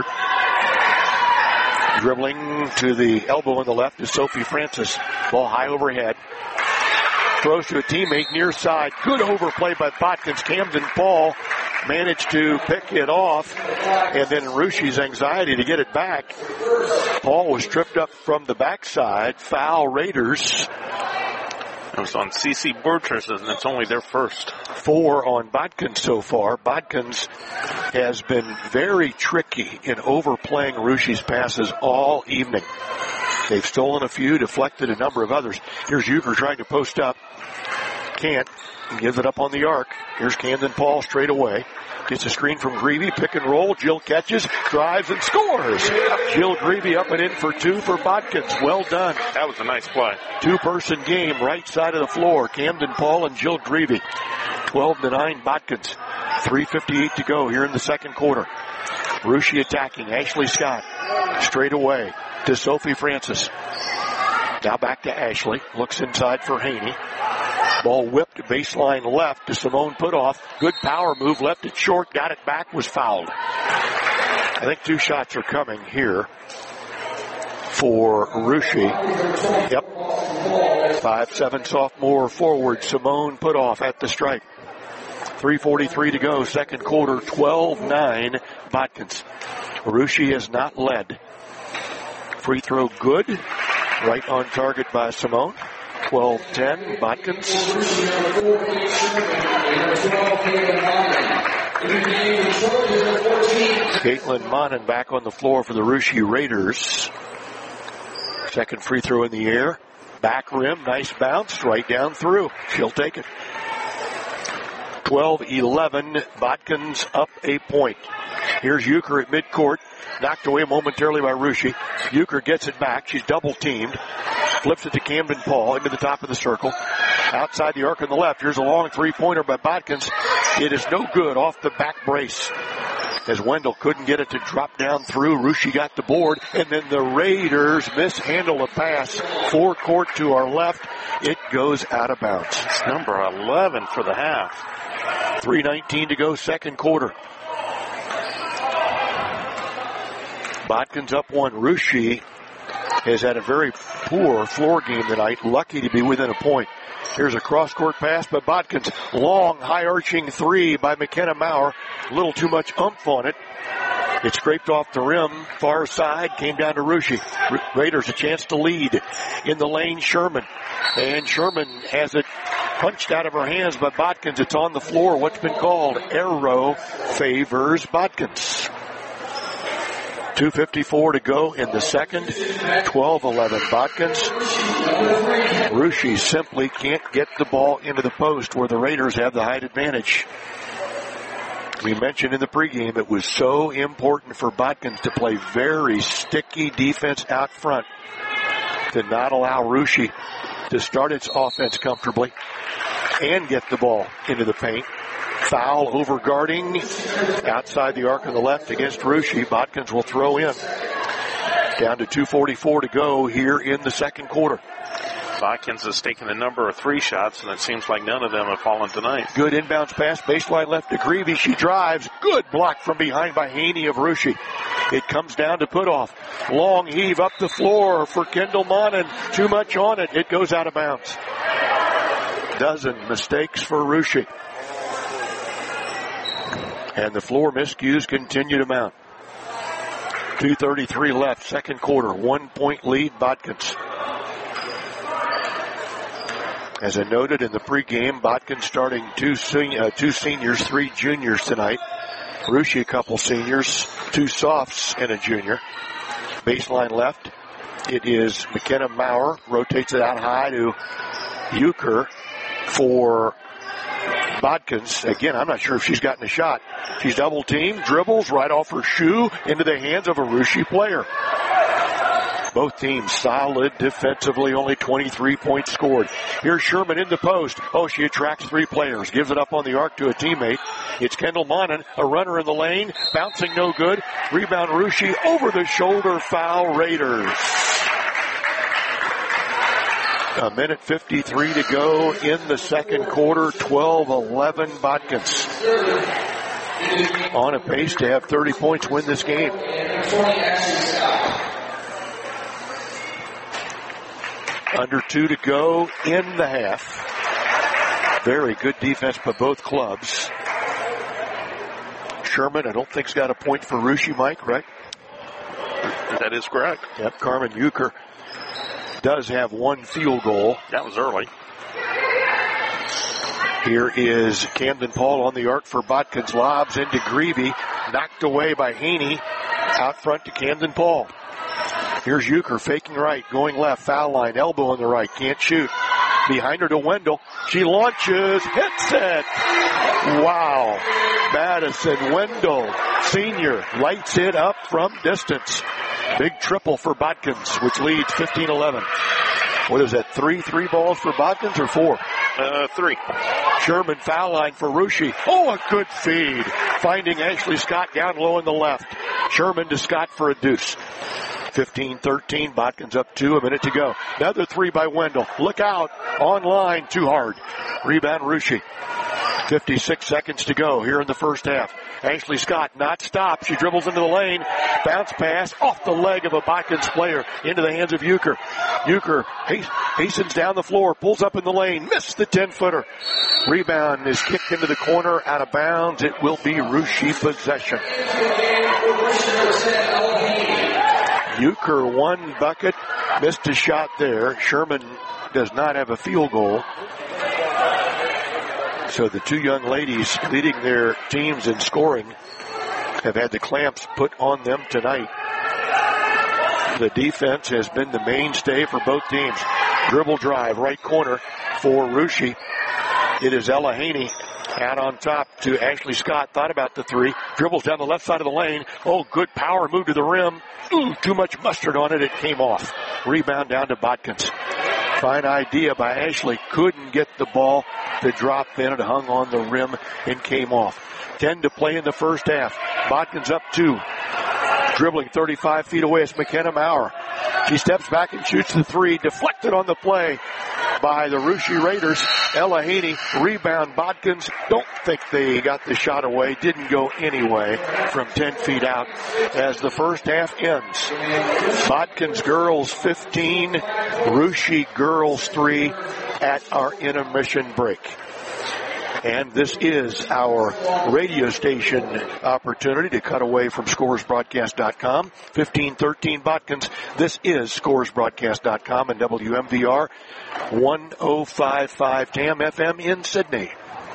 Dribbling to the elbow on the left is Sophie Francis. Ball high overhead. Throws to a teammate near side. Good overplay by Bodkins. Camden Paul managed to pick it off. And then Russia's anxiety to get it back. Paul was tripped up from the backside. Foul Raiders. It was on C C Burtress, and it's only their first. Four on Bodkins so far. Bodkins has been very tricky in overplaying Russia's passes all evening. They've stolen a few, deflected a number of others. Here's Euchre trying to post up. Can't. Gives it up on the arc. Here's Camden Paul straight away. Gets a screen from Greavy. Pick and roll. Jill catches, drives, and scores. Jill Greavy up and in for two for Bodkins. Well done. That was a nice play. Two-person game, right side of the floor. Camden Paul and Jill Greavy. twelve to nine Bodkins. three fifty-eight to go here in the second quarter. Russia attacking. Ashley Scott straight away to Sophie Francis. Now back to Ashley. Looks inside for Haney. Ball whipped baseline left to Simone Putoff. Good power move. Left it short. Got it back. Was fouled. I think two shots are coming here for Russia. Yep. five seven sophomore forward Simone Putoff at the stripe. three forty-three to go. Second quarter. twelve nine Bodkins. Russia has not led. Free throw good. Right on target by Simone. twelve ten Bodkins. Caitlin Monin back on the floor for the Russia Raiders. Second free throw in the air. Back rim, nice bounce, right down through. She'll take it. twelve eleven, Bodkins up a point. Here's Euchre at midcourt. Knocked away momentarily by Russia. Euchre gets it back. She's double teamed. Flips it to Camden Paul into the top of the circle. Outside the arc on the left. Here's a long three-pointer by Bodkins. It is no good off the back brace. As Wendell couldn't get it to drop down through. Russia got the board. And then the Raiders mishandle a pass. Forecourt to our left. It goes out of bounds. It's number eleven for the half. three nineteen to go, second quarter. Bodkins up one. Russia has had a very poor floor game tonight. Lucky to be within a point. Here's a cross-court pass by Bodkins. Long, high-arching three by McKenna Maurer. A little too much oomph on it. It scraped off the rim. Far side came down to Russia. Raiders a chance to lead. In the lane, Sherman. And Sherman has it punched out of her hands by Bodkins. It's on the floor. What's been called arrow favors Bodkins. two fifty-four to go in the second. twelve eleven Bodkins. Russia simply can't get the ball into the post where the Raiders have the height advantage. We mentioned in the pregame it was so important for Bodkins to play very sticky defense out front to not allow Russia to start its offense comfortably and get the ball into the paint. Foul over guarding outside the arc on the left against Russia. Botkins will throw in. Down to two forty-four to go here in the second quarter. Botkins has taken a number of three shots, and it seems like none of them have fallen tonight. Good inbounds pass, baseline left to Greavy. She drives. Good block from behind by Haney of Russia. It comes down to Putoff. Long heave up the floor for Kendall Monin. Too much on it. It goes out of bounds. Dozen mistakes for Russia. And the floor miscues continue to mount. two thirty-three left, second quarter. One point lead, Botkins. As I noted in the pregame, Botkins starting two, sen- uh, two seniors, three juniors tonight. Russia, a couple seniors, two softs, and a junior. Baseline left. It is McKenna Maurer. Rotates it out high to Euchre for Botkins. Again, I'm not sure if she's gotten a shot. She's double teamed, dribbles right off her shoe into the hands of a Russia player. Both teams solid defensively, only twenty-three points scored. Here's Sherman in the post. Oh, she attracts three players. Gives it up on the arc to a teammate. It's Kendall Monin, a runner in the lane. Bouncing no good. Rebound Russia, over the shoulder foul Raiders. A minute fifty-three to go in the second quarter. twelve eleven Botkins. On a pace to have thirty points win this game. Under two to go in the half. Very good defense by both clubs. Sherman, I don't think's got a point for Russia, Mike, right? That is correct. Yep, Carmen Euchre does have one field goal. That was early. Here is Camden Paul on the arc for Botkins. Lobs into Greavy. Knocked away by Haney. Out front to Camden Paul. Here's Euchre faking right, going left, foul line, elbow on the right, can't shoot. Behind her to Wendell. She launches, hits it. Wow. Madison Wendell, senior, lights it up from distance. Big triple for Botkins, which leads fifteen eleven. What is that, three three balls for Botkins or four? Uh, three. Sherman foul line for Russia. Oh, a good feed. Finding Ashley Scott down low in the left. Sherman to Scott for a deuce. fifteen thirteen, Botkins up two, a minute to go. Another three by Wendell. Look out, online, too hard. Rebound Russia. fifty-six seconds to go here in the first half. Ashley Scott not stopped. She dribbles into the lane. Bounce pass off the leg of a Botkins player into the hands of Euchre. Euchre hastens down the floor, pulls up in the lane, missed the ten-footer. Rebound is kicked into the corner, out of bounds. It will be Russia possession. Euchre one bucket, missed a shot there. Sherman does not have a field goal. So the two young ladies leading their teams in scoring have had the clamps put on them tonight. The defense has been the mainstay for both teams. Dribble drive, right corner for Russia. It is Ella Haney out on top to Ashley Scott. Thought about the three. Dribbles down the left side of the lane. Oh, good power move to the rim. Ooh, too much mustard on it. It came off. Rebound down to Botkins. Fine idea by Ashley. Couldn't get the ball to drop in. It hung on the rim and came off. Ten to play in the first half. Botkins up two. Dribbling thirty-five feet away is McKenna Maurer. She steps back and shoots the three. Deflected on the play by the Russia Raiders. Ella Haney, rebound Botkins. Don't think they got the shot away. Didn't go anyway from ten feet out as the first half ends. Botkins girls fifteen, Russia girls three at our intermission break. And this is our radio station opportunity to cut away from Scores Broadcast dot com. fifteen thirteen Botkins. This is Scores Broadcast dot com and W M V R one oh five point five T A M F M in Sydney.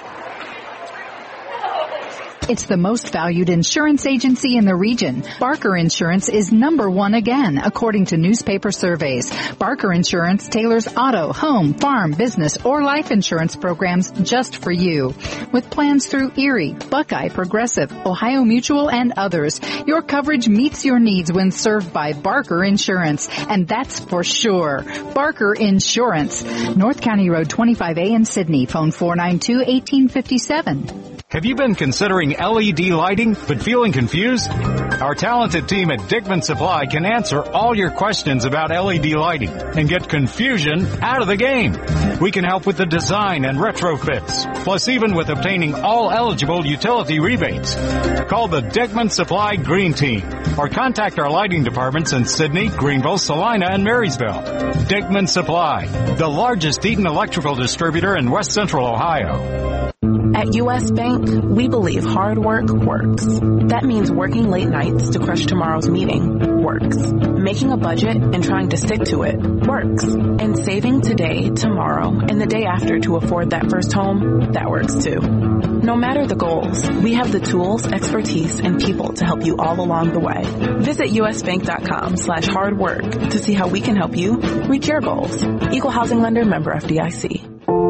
It's the most valued insurance agency in the region. Barker Insurance is number one again, according to newspaper surveys. Barker Insurance tailors auto, home, farm, business, or life insurance programs just for you. With plans through Erie, Buckeye, Progressive, Ohio Mutual, and others, your coverage meets your needs when served by Barker Insurance, and that's for sure. Barker Insurance. North County Road twenty-five A in Sydney. Phone four nine two, one eight five seven. Have you been considering L E D lighting but feeling confused? Our talented team at Dickman Supply can answer all your questions about L E D lighting and get confusion out of the game. We can help with the design and retrofits, plus even with obtaining all eligible utility rebates. Call the Dickman Supply Green Team or contact our lighting departments in Sydney, Greenville, Salina, and Marysville. Dickman Supply, the largest Eaton electrical distributor in West Central Ohio. At U S Bank, we believe hard work works. That means working late nights to crush tomorrow's meeting works. Making a budget and trying to stick to it works. And saving today, tomorrow, and the day after to afford that first home, that works too. No matter the goals, we have the tools, expertise, and people to help you all along the way. Visit usbank.com slash hard work to see how we can help you reach your goals. Equal Housing Lender, member F D I C.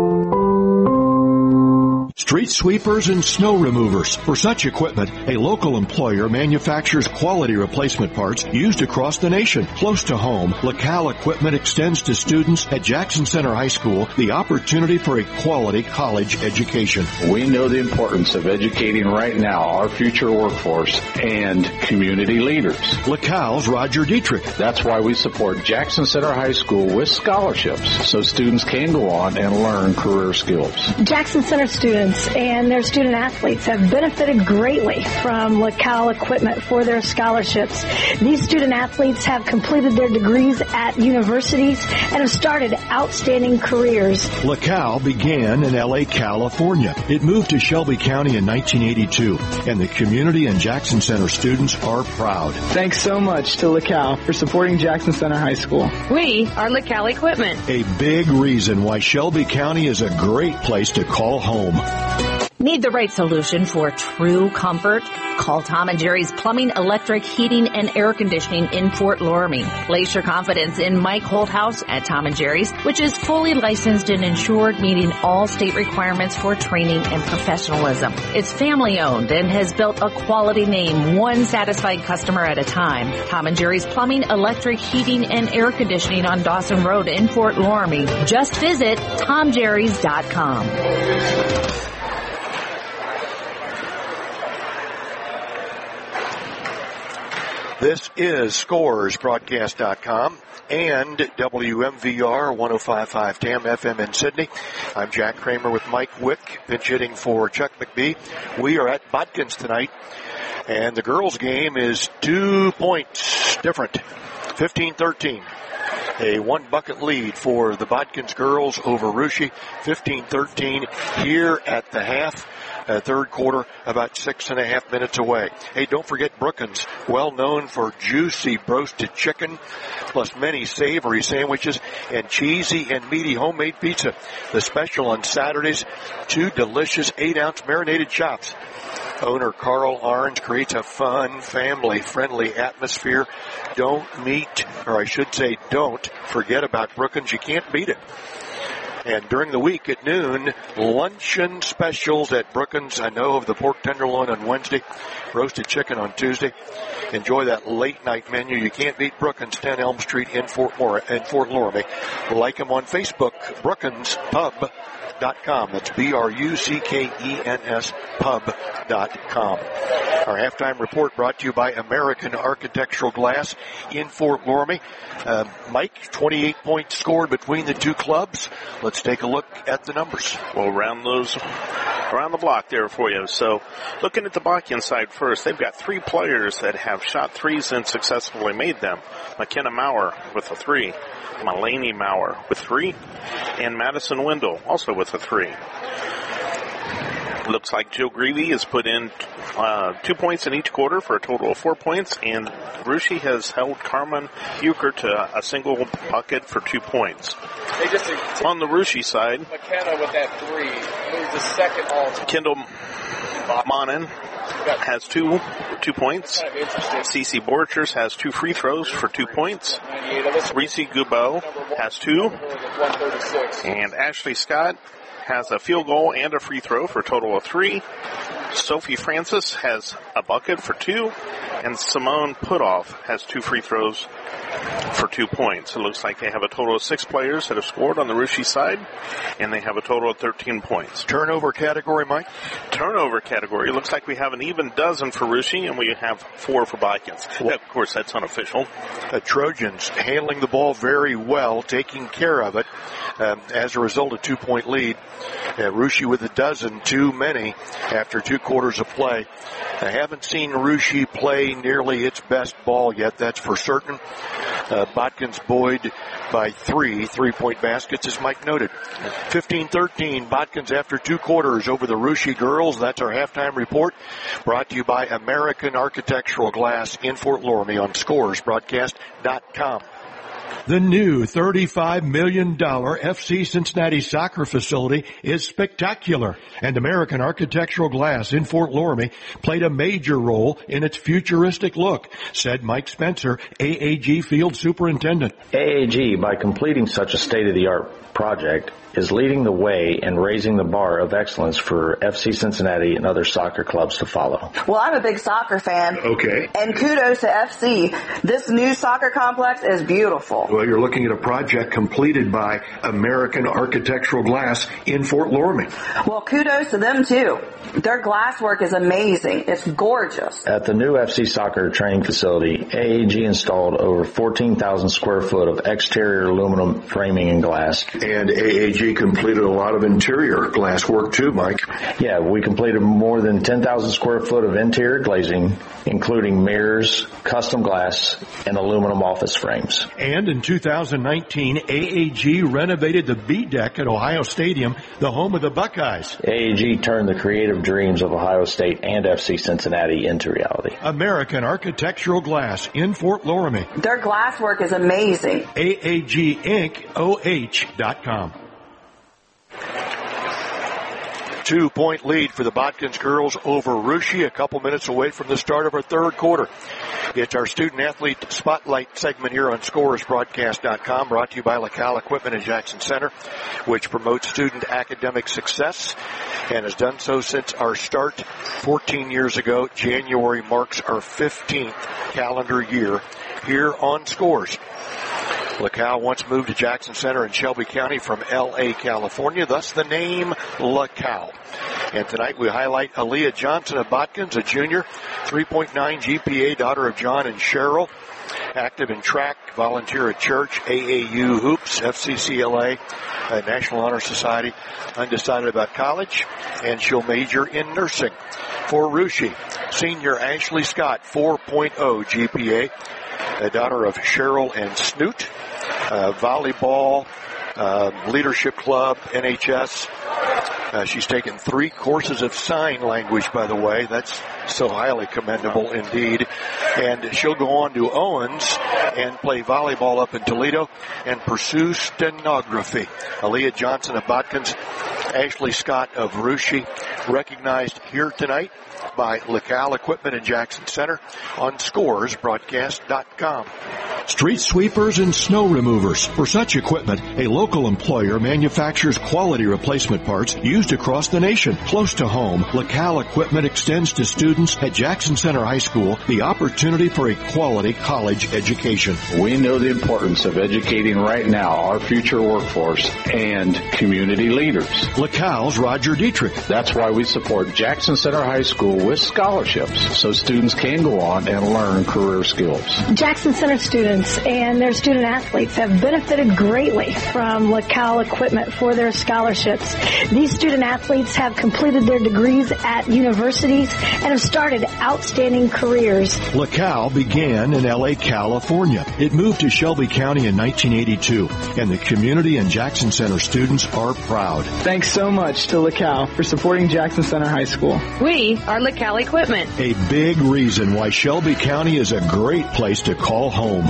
Street sweepers and snow removers. For such equipment, a local employer manufactures quality replacement parts used across the nation. Close to home, LaCal Equipment extends to students at Jackson Center High School the opportunity for a quality college education. We know the importance of educating right now our future workforce and community leaders. LaCal's Roger Dietrich. That's why we support Jackson Center High School with scholarships so students can go on and learn career skills. Jackson Center students and their student athletes have benefited greatly from LaCal Equipment for their scholarships. These student athletes have completed their degrees at universities and have started outstanding careers. LaCal began in L A, California. It moved to Shelby County in nineteen eighty-two, and the community and Jackson Center students are proud. Thanks so much to LaCal for supporting Jackson Center High School. We are LaCal Equipment. A big reason why Shelby County is a great place to call home. Need the right solution for true comfort? Call Tom and Jerry's Plumbing, Electric, Heating, and Air Conditioning in Fort Loramie. Place your confidence in Mike Holthouse at Tom and Jerry's, which is fully licensed and insured, meeting all state requirements for training and professionalism. It's family owned and has built a quality name, one satisfied customer at a time. Tom and Jerry's Plumbing, Electric, Heating, and Air Conditioning on Dawson Road in Fort Loramie. Just visit tom jerrys dot com. This is Scores Broadcast dot com and W M V R one oh five point five T A M F M in Sydney. I'm Jack Kramer with Mike Wick, pinch hitting for Chuck McBee. We are at Bodkins tonight, and the girls' game is two points different, fifteen thirteen. A one-bucket lead for the Bodkins girls over Russia, fifteen thirteen here at the half. Uh, third quarter, about six and a half minutes away. Hey, don't forget Brookins, well known for juicy roasted chicken, plus many savory sandwiches and cheesy and meaty homemade pizza. The special on Saturdays, two delicious eight-ounce marinated chops. Owner Carl Arns creates a fun, family-friendly atmosphere. Don't meet, or I should say don't, forget about Brookins. You can't beat it. And during the week at noon, luncheon specials at Brookins. I know of the pork tenderloin on Wednesday, roasted chicken on Tuesday. Enjoy that late night menu. You can't beat Brookins, ten Elm Street in Fort Mor- in Fort Loramie. Like them on Facebook, Brookins Pub dot com. That's B R U C K E N S pub dot com. Our halftime report brought to you by American Architectural Glass in Fort Loramie. Uh, Mike, twenty-eight points scored between the two clubs. Let's take a look at the numbers. We'll round those around the block there for you. So looking at the Bodkins side first, they've got three players that have shot threes and successfully made them. McKenna Maurer with a three, Mulaney Maurer with three, and Madison Wendell also with a three. Looks like Jill Greavy has put in uh, two points in each quarter for a total of four points, and Russia has held Carmen Euchre to a single bucket for two points. They just uh, on the Russia side, McKenna with that three moves the second all-time. Kendall Monin has two two points. Kind of Cece Borchers has two free throws for two points. Reese Goubeau has two, and Ashley Scott has a field goal and a free throw for a total of three. Sophie Francis has a bucket for two, and Simone Putoff has two free throws for two points. It looks like they have a total of six players that have scored on the Russia side, and they have a total of thirteen points. Turnover category, Mike? Turnover category. It looks like we have an even dozen for Russia, and we have four for Botkins. Well, of course, that's unofficial. The Trojans handling the ball very well, taking care of it. Um, as a result, a two-point lead. Uh, Russia with a dozen, too many after two quarters of play. I haven't seen Russia play nearly its best ball yet, that's for certain. Uh, Botkins buoyed by three three-point baskets, as Mike noted. fifteen thirteen, Botkins after two quarters over the Russia girls. That's our halftime report, brought to you by American Architectural Glass in Fort Loramie on scores broadcast dot com. The new thirty-five million dollars F C Cincinnati soccer facility is spectacular, and American Architectural Glass in Fort Loramie played a major role in its futuristic look, said Mike Spencer, A A G Field Superintendent. A A G, by completing such a state-of-the-art project, is leading the way and raising the bar of excellence for F C Cincinnati and other soccer clubs to follow. Well, I'm a big soccer fan. Okay. And kudos to F C. This new soccer complex is beautiful. Well, you're looking at a project completed by American Architectural Glass in Fort Loramie. Well, kudos to them, too. Their glasswork is amazing. It's gorgeous. At the new F C soccer training facility, A A G installed over fourteen thousand square foot of exterior aluminum framing and glass. And A A G completed a lot of interior glass work too, Mike. Yeah, we completed more than ten thousand square foot of interior glazing, including mirrors, custom glass, and aluminum office frames. And in two thousand nineteen, A A G renovated the B deck at Ohio Stadium, the home of the Buckeyes. A A G turned the creative dreams of Ohio State and F C Cincinnati into reality. American Architectural Glass in Fort Loramie. Their glasswork is amazing. A A G Inc O H dot com. Two-point lead for the Botkins girls over Russia, a couple minutes away from the start of our third quarter. It's our student-athlete spotlight segment here on scores broadcast dot com, brought to you by LaCal Equipment in Jackson Center, which promotes student academic success and has done so since our start fourteen years ago. January marks our fifteenth calendar year here on Scores. LaCal once moved to Jackson Center in Shelby County from L A, California, thus the name LaCal. And tonight we highlight Aaliyah Johnson of Botkins, a junior, three point nine G P A, daughter of John and Cheryl. Active in track, volunteer at church, A A U hoops, F C C L A, uh, National Honor Society, undecided about college, and she'll major in nursing. For Russia, senior Ashley Scott, four point oh G P A, a daughter of Cheryl and Snoot. Uh, volleyball, uh, leadership club, N H S. Uh, she's taken three courses of sign language, by the way. That's so highly commendable indeed. And she'll go on to Owens and play volleyball up in Toledo and pursue stenography. Aaliyah Johnson of Botkins, Ashley Scott of Russia, recognized here tonight by LaCal Equipment in Jackson Center on scores broadcast dot com. Street sweepers and snow removers. For such equipment, a local employer manufactures quality replacement parts used across the nation. Close to home, LaCal Equipment extends to students at Jackson Center High School the opportunity for a quality college education. We know the importance of educating right now our future workforce and community leaders. LaCal's Roger Dietrich. That's why we support Jackson Center High School with scholarships so students can go on and learn career skills. Jackson Center students and their student athletes have benefited greatly from LaCal Equipment for their scholarships. These student athletes have completed their degrees at universities and have started outstanding careers. LaCal began in L A, California. It moved to Shelby County in nineteen eighty-two, and the community and Jackson Center students are proud. Thanks so much to LaCal for supporting Jackson Center High School. We are LaCal Equipment. A big reason why Shelby County is a great place to call home.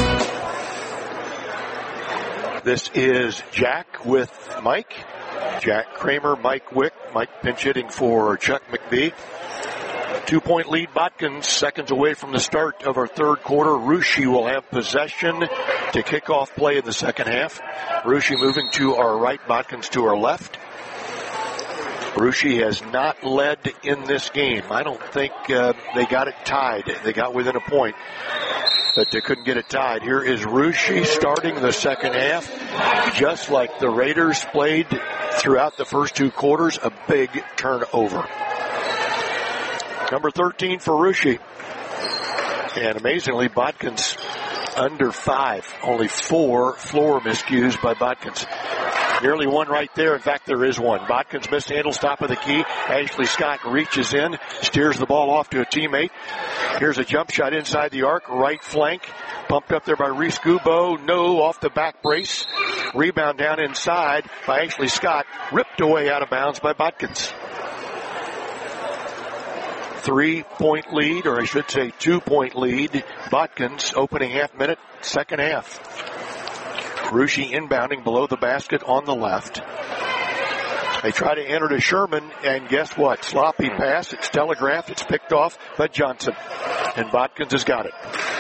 This is Jack with Mike. Jack Kramer, Mike Wick, Mike pinch hitting for Chuck McBee. Two-point lead, Botkins, seconds away from the start of our third quarter. Russia will have possession to kick off play in the second half. Russia moving to our right, Botkins to our left. Russia has not led in this game. I don't think uh, they got it tied. They got within a point. but they couldn't get it tied. Here is Russia starting the second half. Just like the Raiders played throughout the first two quarters, a big turnover. Number thirteen for Russia. And amazingly, Botkins under five. Only four floor miscues by Botkins. Nearly one right there. In fact, there is one. Botkins mishandles top of the key. Ashley Scott reaches in, steers the ball off to a teammate. Here's a jump shot inside the arc, right flank. Pumped up there by Reese Gubo. No, off the back brace. Rebound down inside by Ashley Scott. Ripped away out of bounds by Botkins. Three-point lead, or I should say two-point lead. Botkins opening half minute, second half. Russia inbounding below the basket on the left. They try to enter to Sherman, and guess what? Sloppy pass. It's telegraphed. It's picked off by Johnson. And Botkins has got it.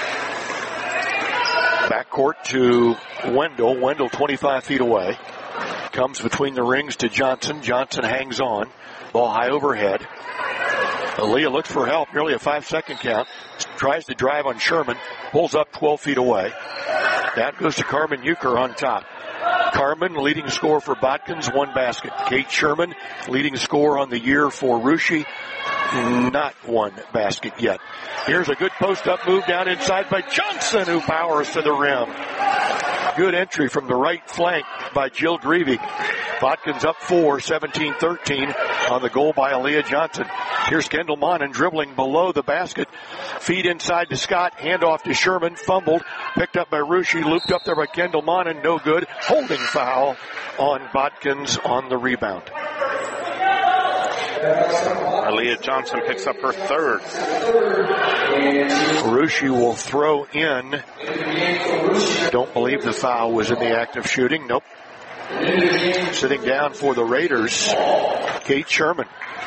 Backcourt to Wendell. Wendell twenty-five feet away. Comes between the rings to Johnson. Johnson hangs on. Ball high overhead. Aaliyah looks for help. Nearly a five-second count. Tries to drive on Sherman. Pulls up twelve feet away. That goes to Carmen Euchre on top. Carmen, leading scorer for Botkins, one basket. Kate Sherman, leading scorer on the year for Russia, not one basket yet. Here's a good post-up move down inside by Johnson, who powers to the rim. Good entry from the right flank by Jill Greavy. Botkins up four, seventeen thirteen on the goal by Aaliyah Johnson. Here's Kendall Monin dribbling below the basket. Feed inside to Scott. Handoff to Sherman. Fumbled. Picked up by Russia. Looped up there by Kendall Monin. No good. Holding foul on Botkins on the rebound. Aaliyah Johnson picks up her third. Russia will throw in. Don't believe the foul was in the act of shooting. Nope. Sitting down for the Raiders, Kate Sherman.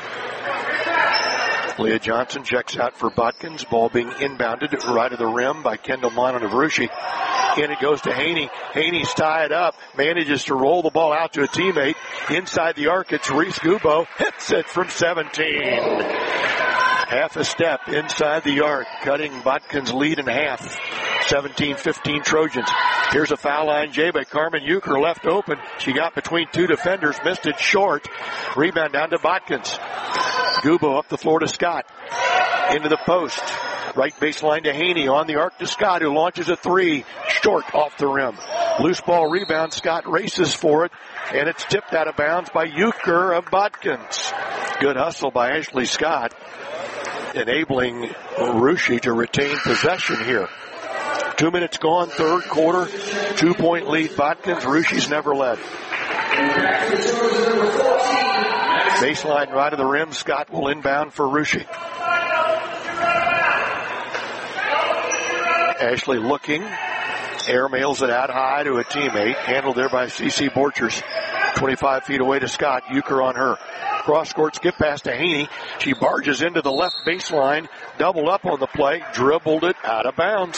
Leah Johnson checks out for Botkins. Ball being inbounded right of the rim by Kendall Monin of Russia. In it goes to Haney. Haney's tied up. Manages to roll the ball out to a teammate. Inside the arc, it's Reese Gubo. Hits it from seventeen. Half a step inside the arc, cutting Botkins' lead in half. seventeen fifteen Trojans. Here's a foul line J by Carmen Euchre, left open. She got between two defenders, missed it short. Rebound down to Botkins. Gubo up the floor to Scott. Into the post. Right baseline to Haney. On the arc to Scott, who launches a three. Short off the rim. Loose ball rebound. Scott races for it. And it's tipped out of bounds by Euchre of Botkins. Good hustle by Ashley Scott, enabling Russia to retain possession here. Two minutes gone, third quarter. Two-point lead, Botkins. Russia's never led. Baseline right of the rim. Scott will inbound for Russia. Ashley looking. Air mails it out high to a teammate. Handled there by C C Borchers. twenty-five feet away to Scott. Euchre on her. Cross-court skip pass to Haney. She barges into the left baseline. Doubled up on the play. Dribbled it out of bounds.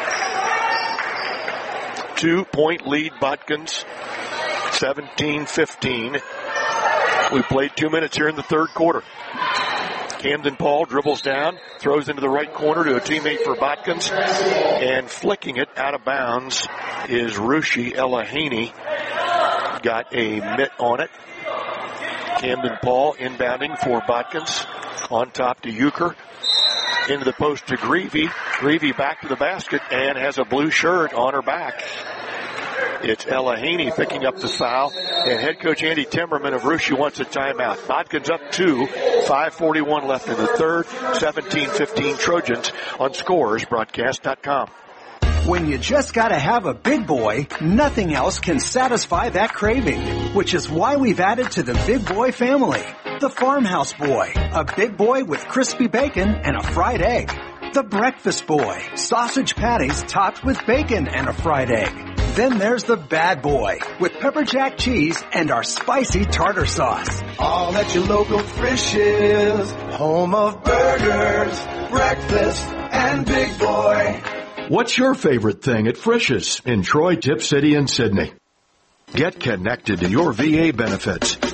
Two-point lead, Botkins. seventeen fifteen. We played two minutes here in the third quarter. Camden Paul dribbles down, throws into the right corner to a teammate for Botkins, and flicking it out of bounds is Russia. Ella Haney got a mitt on it. Camden Paul inbounding for Botkins. On top to Euchre. Into the post to Greavy. Greavy back to the basket and has a blue shirt on her back. It's Ella Haney picking up the foul, and head coach Andy Timmerman of Russia wants a timeout. Botkins up two, five forty-one left in the third, seventeen fifteen Trojans on Scores Broadcast dot com. When you just gotta have a big boy, nothing else can satisfy that craving, which is why we've added to the Big Boy family. The Farmhouse Boy, a big boy with crispy bacon and a fried egg. The Breakfast Boy, sausage patties topped with bacon and a fried egg. Then there's the Bad Boy, with pepper jack cheese and our spicy tartar sauce. All at your local Frisch's, home of burgers, breakfast, and Big Boy. What's your favorite thing at Frisch's in Troy, Tip City, and Sydney? Get connected to your V A benefits.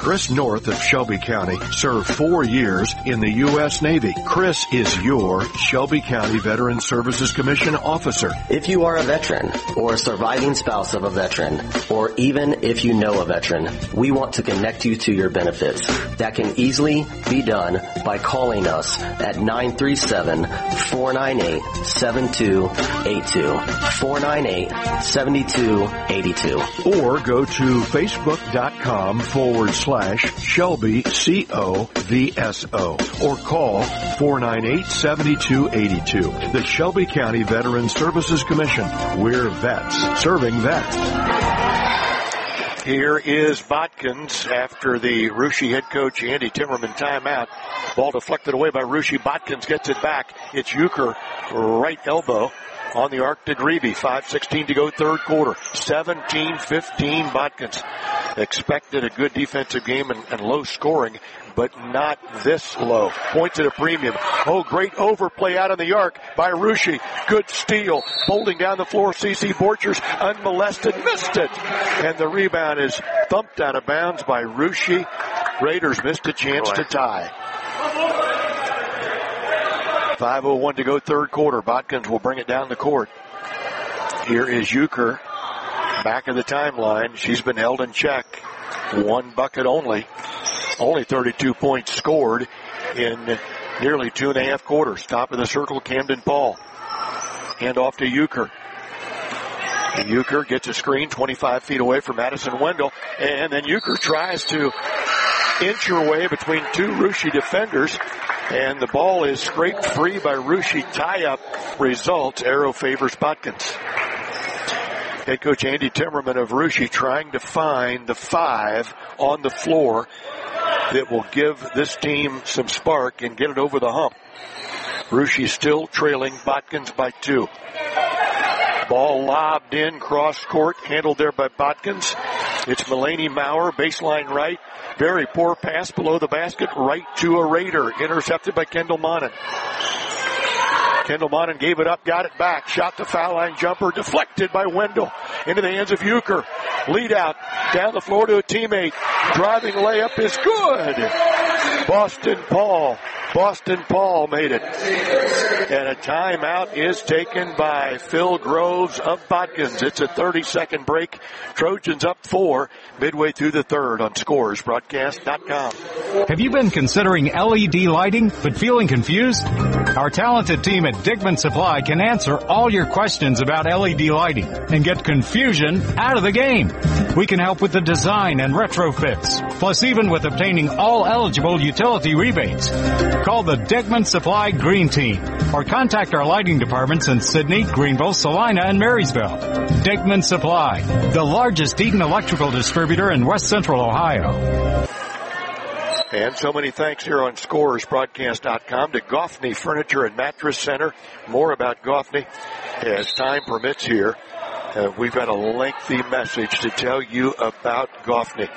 Chris North of Shelby County served four years in the U S Navy. Chris is your Shelby County Veteran Services Commission officer. If you are a veteran or a surviving spouse of a veteran, or even if you know a veteran, we want to connect you to your benefits. That can easily be done by calling us at nine three seven, four nine eight, seven two eight two, four nine eight, seven two eight two. Or go to facebook.com forward slash Shelby C O V S O or call four nine eight, seven two eight two. The Shelby County Veteran Services Commission. We're vets serving vets. Here is Botkins after the Russia head coach Andy Timmerman timeout. Ball deflected away by Russia. Botkins gets it back. It's Euchre, right elbow on the arc to Grebe. five sixteen to go third quarter. seventeen fifteen Botkins. Expected a good defensive game and, and low scoring, but not this low. Points at a premium. Oh, great overplay out on the arc by Russia. Good steal. Folding down the floor, C C Borchers unmolested. Missed it. And the rebound is thumped out of bounds by Russia. Raiders missed a chance to tie. five oh one to go third quarter. Botkins will bring it down the court. Here is Euchre. Back of the timeline. She's been held in check. One bucket only. Only thirty-two points scored in nearly two and a half quarters. Top of the circle, Camden Paul. Hand off to Euchre. Euchre gets a screen twenty-five feet away from Madison Wendell. And then Euchre tries to inch her way between two Russia defenders. And the ball is scraped free by Russia. Tie-up results. Arrow favors Botkins. Head coach Andy Timmerman of Russia trying to find the five on the floor that will give this team some spark and get it over the hump. Russia still trailing Botkins by two. Ball lobbed in, cross court, handled there by Botkins. It's Mulaney Maurer, baseline right. Very poor pass below the basket, right to a Raider. Intercepted by Kendall Monin. Kendall Monin gave it up, got it back. Shot the foul line jumper, deflected by Wendell. Into the hands of Euchre. Lead out, down the floor to a teammate. Driving layup is good. Boston Paul. Boston Paul made it. And a timeout is taken by Phil Groves of Botkins. It's a thirty-second break. Trojans up four midway through the third on scores broadcast dot com. Have you been considering L E D lighting but feeling confused? Our talented team at Dickman Supply can answer all your questions about L E D lighting and get confusion out of the game. We can help with the design and retrofits, plus even with obtaining all eligible utility rebates. Call the Dickman Supply Green Team or contact our lighting departments in Sydney, Greenville, Salina, and Marysville. Dickman Supply, the largest Eaton electrical distributor in West Central Ohio. And so many thanks here on scores broadcast dot com to Goffney Furniture and Mattress Center. More about Goffney as time permits here. Uh, we've got a lengthy message to tell you about Goffney.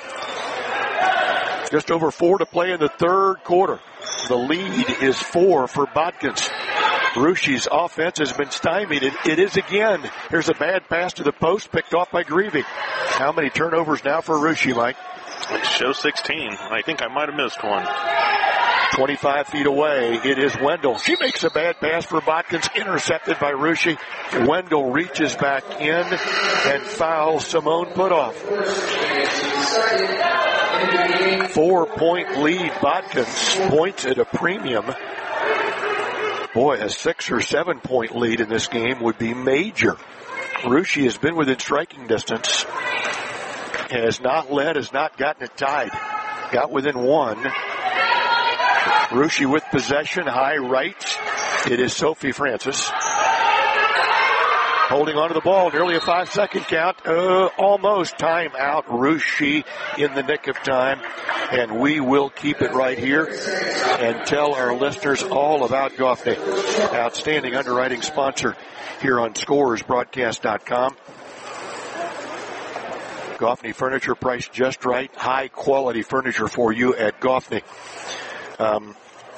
Just over four to play in the third quarter. The lead is four for Botkins. Russia's offense has been stymied. It, it is again. Here's a bad pass to the post, picked off by Grebe. How many turnovers now for Russia, Mike? Show sixteen. I think I might have missed one. twenty-five feet away, it is Wendell. She makes a bad pass for Botkins, intercepted by Russia. Wendell reaches back in and fouls Simone Putoff. Four-point lead, Botkins. Points at a premium. Boy, a six or seven-point lead in this game would be major. Russia has been within striking distance. Has not led, has not gotten it tied. Got within one. Russia with possession, high right. It is Sophie Francis. Holding onto the ball, nearly a five-second count. Uh, almost timeout. Russia in the nick of time. And we will keep it right here and tell our listeners all about Goffney. Outstanding underwriting sponsor here on scores broadcast dot com. Goffney Furniture, priced just right. High-quality furniture for you at Goffney. Um,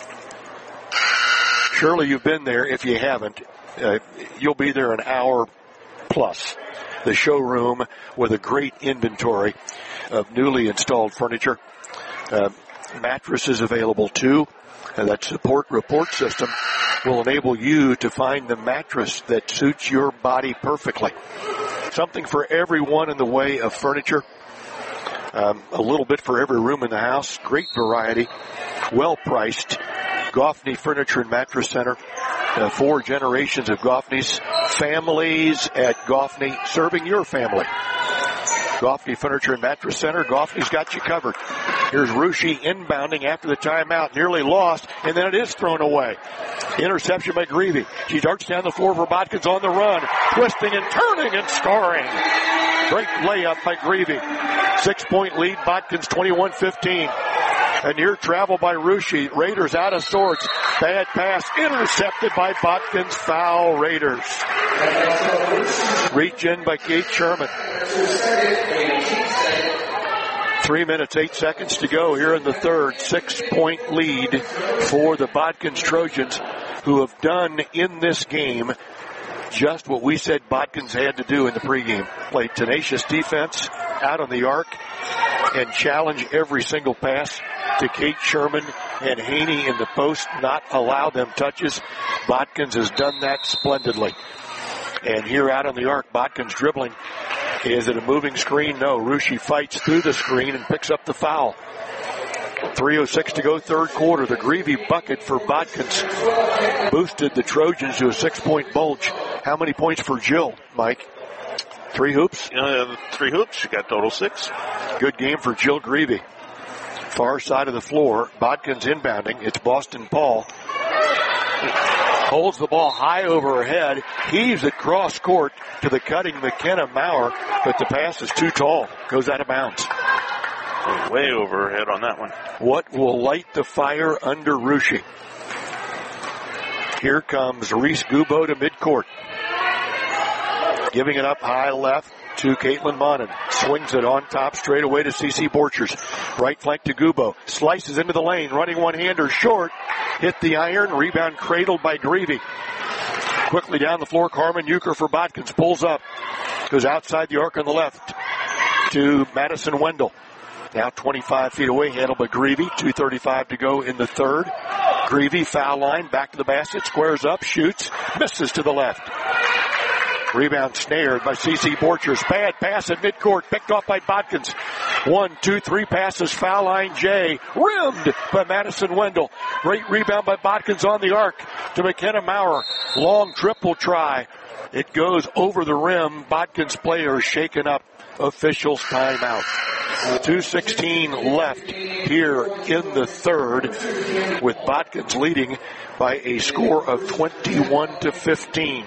surely you've been there. If you haven't, uh, you'll be there an hour plus. The showroom with a great inventory of newly installed furniture. uh, mattresses available too. And that support report system will enable you to find the mattress that suits your body perfectly. Something for everyone in the way of furniture. Um, a little bit for every room in the house. Great variety. Well priced. Goffney Furniture and Mattress Center. Uh, four generations of Goffney's. Families at Goffney, serving your family. Goffney Furniture and Mattress Center. Goffney's got you covered. Here's Ruschi inbounding after the timeout. Nearly lost, and then it is thrown away. Interception by Greavy. She darts down the floor for Bodkins on the run. Twisting and turning and scoring. Great layup by Greavy. Six-point lead, Bodkins twenty-one fifteen. A near travel by Ruschi. Raiders out of sorts. Bad pass intercepted by Bodkins. Foul Raiders. Reach in by Kate Sherman. Three minutes, eight seconds to go here in the third. Six-point lead for the Bodkins Trojans, who have done in this game just what we said Bodkins had to do in the pregame. Play tenacious defense out on the arc and challenge every single pass to Kate Sherman and Haney in the post, not allow them touches. Bodkins has done that splendidly. And here out on the arc, Bodkins dribbling. Is it a moving screen? No. Ruschi fights through the screen and picks up the foul. three oh six to go, third quarter. The Greavy bucket for Bodkins boosted the Trojans to a six-point bulge. How many points for Jill, Mike? Three hoops? Uh, three hoops. She got total six. Good game for Jill Greavy. Far side of the floor. Bodkins inbounding. It's Boston Paul. Holds the ball high over her head. Heaves it cross court to the cutting McKenna Maurer, but the pass is too tall. Goes out of bounds. Way over her head on that one. What will light the fire under Ruschi? Here comes Reese Gubo to midcourt. Giving it up high left to Caitlin Monin. Swings it on top straight away to Cece Borchers. Right flank to Gubo. Slices into the lane. Running one-hander short. Hit the iron. Rebound cradled by Greavy. Quickly down the floor, Carmen Euchre for Bodkins. Pulls up. Goes outside the arc on the left to Madison Wendell. Now twenty-five feet away, handled by Greavy. two thirty-five to go in the third. Greavy, foul line, back to the basket, squares up, shoots, misses to the left. Rebound snared by Cece Borchers. Bad pass at midcourt, picked off by Bodkins. One, two, three passes, foul line J. Rimmed by Madison Wendell. Great rebound by Bodkins on the arc to McKenna Maurer. Long triple try. It goes over the rim. Bodkins player shaken up. Officials timeout. two sixteen left here in the third, with Bodkins leading by a score of twenty-one to fifteen.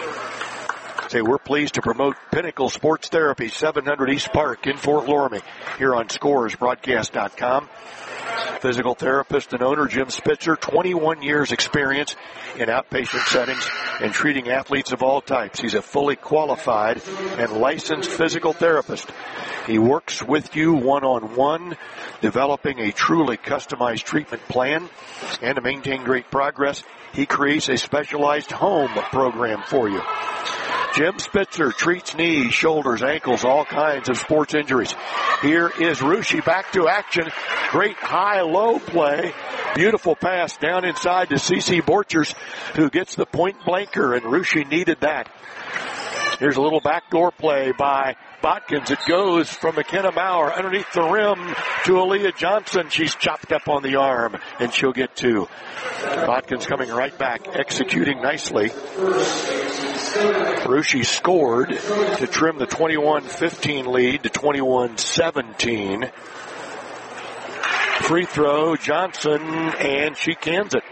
Say we're pleased to promote Pinnacle Sports Therapy, seven hundred East Park in Fort Loramie, here on Scores Broadcast dot com. Physical therapist and owner Jim Spitzer, twenty-one years experience in outpatient settings and treating athletes of all types. He's a fully qualified and licensed physical therapist. He works with you one-on-one, developing a truly customized treatment plan. And to maintain great progress, he creates a specialized home program for you. Jim Spitzer treats knees, shoulders, ankles, all kinds of sports injuries. Here is Ruschi back to action. Great high-low play. Beautiful pass down inside to Cece Borchers, who gets the point blanker, and Ruschi needed that. Here's a little backdoor play by Bodkins. It goes from McKenna Maurer underneath the rim to Aaliyah Johnson. She's chopped up on the arm, and she'll get two. Bodkins coming right back, executing nicely. Ruschi scored to trim the twenty-one fifteen lead to twenty-one seventeen. Free throw, Johnson, and she cans it.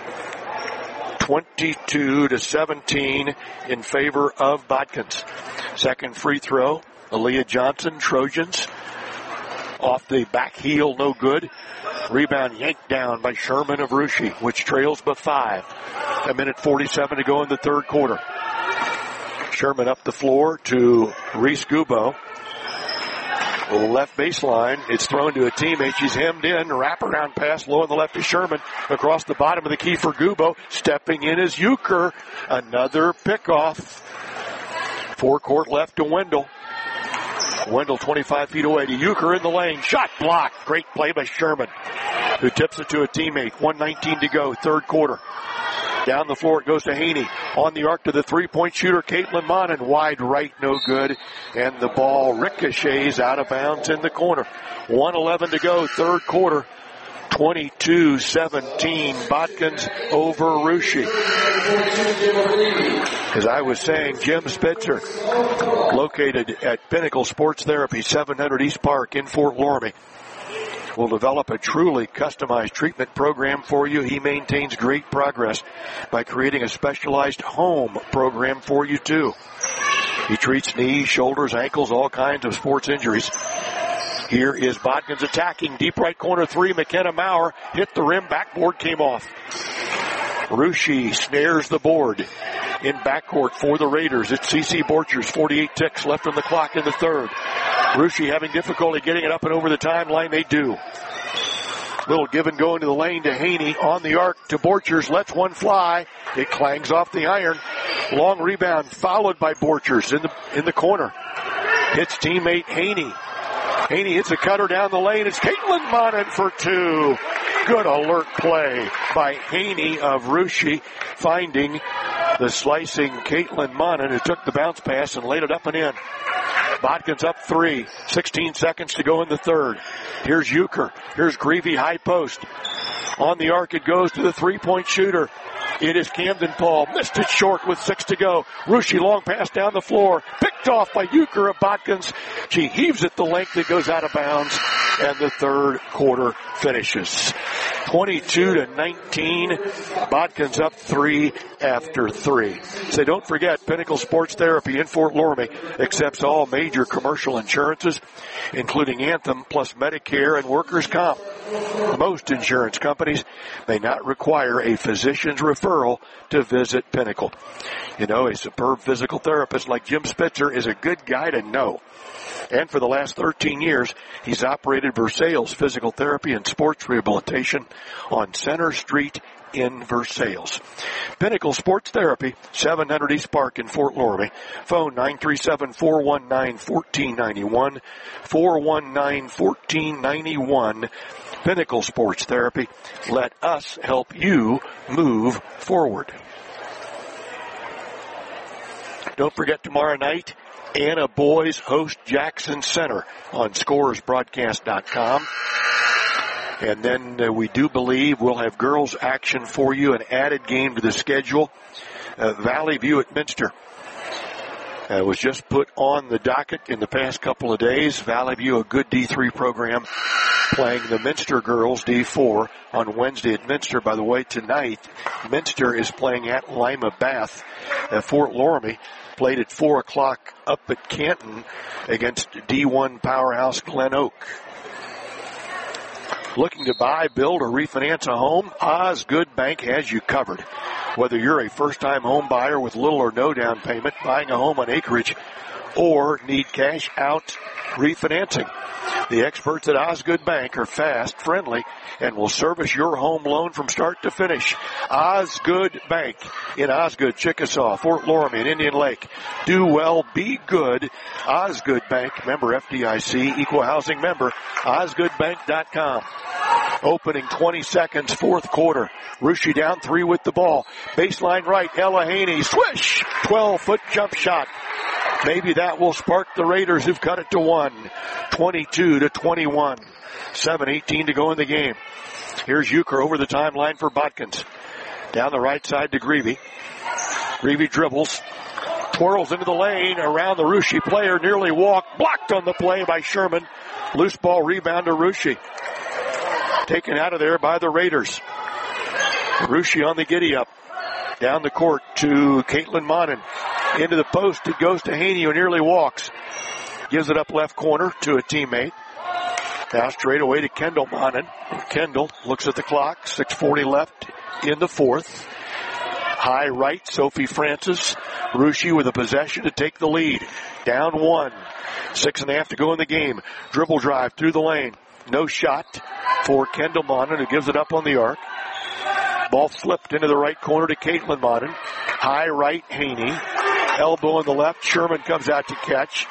twenty-two to seventeen in favor of Bodkins. Second free throw, Aaliyah Johnson, Trojans. Off the back heel, no good. Rebound yanked down by Sherman of Ruschi, which trails by five. A minute forty-seven to go in the third quarter. Sherman up the floor to Reese Gubo. Left baseline. It's thrown to a teammate. She's hemmed in. Wraparound pass low on the left to Sherman. Across the bottom of the key for Gubo. Stepping in is Euchre. Another pickoff. Four court left to Wendell. Wendell twenty-five feet away to Euchre in the lane. Shot blocked. Great play by Sherman, who tips it to a teammate. one nineteen to go, third quarter. Down the floor it goes to Haney. On the arc to the three-point shooter, Caitlin Monin. Wide right, no good. And the ball ricochets out of bounds in the corner. one eleven to go, third quarter. twenty-two seventeen, Botkins over Russia. As I was saying, Jim Spitzer, located at Pinnacle Sports Therapy, seven hundred East Park in Fort Loramie, will develop a truly customized treatment program for you. He maintains great progress by creating a specialized home program for you, too. He treats knees, shoulders, ankles, all kinds of sports injuries. Here is Botkins attacking. Deep right corner three. McKenna Maurer hit the rim. Backboard came off. Russia snares the board in backcourt for the Raiders. It's C C Borchers. forty-eight ticks left on the clock in the third. Russia having difficulty getting it up and over the timeline. They do. Little give and go into the lane to Haney. On the arc to Borchers. Lets one fly. It clangs off the iron. Long rebound followed by Borchers in the, in the corner. Hits teammate Haney. Haney hits a cutter down the lane. It's Caitlin Monin for two. Good alert play by Haney of Russia, finding the slicing Caitlin Monin, who took the bounce pass and laid it up and in. Botkins up three. sixteen seconds to go in the third. Here's Euchre. Here's Greavy, high post. On the arc it goes to the three-point shooter. It is Camden Paul. Missed it short with six to go. Russia long pass down the floor. Picked off by Euchre of Botkins. She heaves it the length. It goes out of bounds. And the third quarter finishes. twenty-two to nineteen. Botkins up three after three. So don't forget, Pinnacle Sports Therapy in Fort Loramie accepts all major commercial insurances, including Anthem, plus Medicare and workers' comp. Most insurance companies may not require a physician's referral to visit Pinnacle. You know, a superb physical therapist like Jim Spitzer is a good guy to know. And for the last thirteen years, he's operated Versailles Physical Therapy and Sports Rehabilitation on Center Street in Versailles. Pinnacle Sports Therapy, seven hundred East Park in Fort Loramie. Phone nine three seven, four one nine, one four nine one, four one nine, one four nine one. Pinnacle Sports Therapy. Let us help you move forward. Don't forget tomorrow night, Anna Boys host Jackson Center on scores broadcast dot com. And then uh, we do believe we'll have girls action for you, an added game to the schedule. Uh, Valley View at Minster uh, was just put on the docket in the past couple of days. Valley View, a good D three program, playing the Minster girls D four on Wednesday at Minster. By the way, tonight, Minster is playing at Lima Bath. Uh, Fort Loramie played at four o'clock up at Canton against D one powerhouse Glen Oak. Looking to buy, build, or refinance a home? Osgood Bank has you covered. Whether you're a first-time home buyer with little or no down payment, buying a home on acreage, or need cash out refinancing, the experts at Osgood Bank are fast, friendly, and will service your home loan from start to finish. Osgood Bank in Osgood, Chickasaw, Fort Loramie, and Indian Lake. Do well, be good. Osgood Bank, member F D I C, equal housing member, osgood bank dot com. Opening twenty seconds, fourth quarter. Russia down three with the ball. Baseline right, Ella Haney, swish! twelve-foot jump shot. Maybe that will spark the Raiders, who've cut it to one. twenty-two to twenty-one. seven eighteen to go in the game. Here's Euchre over the timeline for Botkins. Down the right side to Greavy. Greavy dribbles. Twirls into the lane around the Russia player. Nearly walked. Blocked on the play by Sherman. Loose ball rebound to Russia. Taken out of there by the Raiders. Russia on the giddy up. Down the court to Caitlin Monin. Into the post, it goes to Haney, who nearly walks. Gives it up left corner to a teammate. Now straight away to Kendall Monin. Kendall looks at the clock. six forty left in the fourth. High right, Sophie Francis. Russia with a possession to take the lead. Down one. Six and a half to go in the game. Dribble drive through the lane. No shot for Kendall Monin, who gives it up on the arc. Ball flipped into the right corner to Caitlin Monin. High right, Haney. Elbow on the left. Sherman comes out to catch.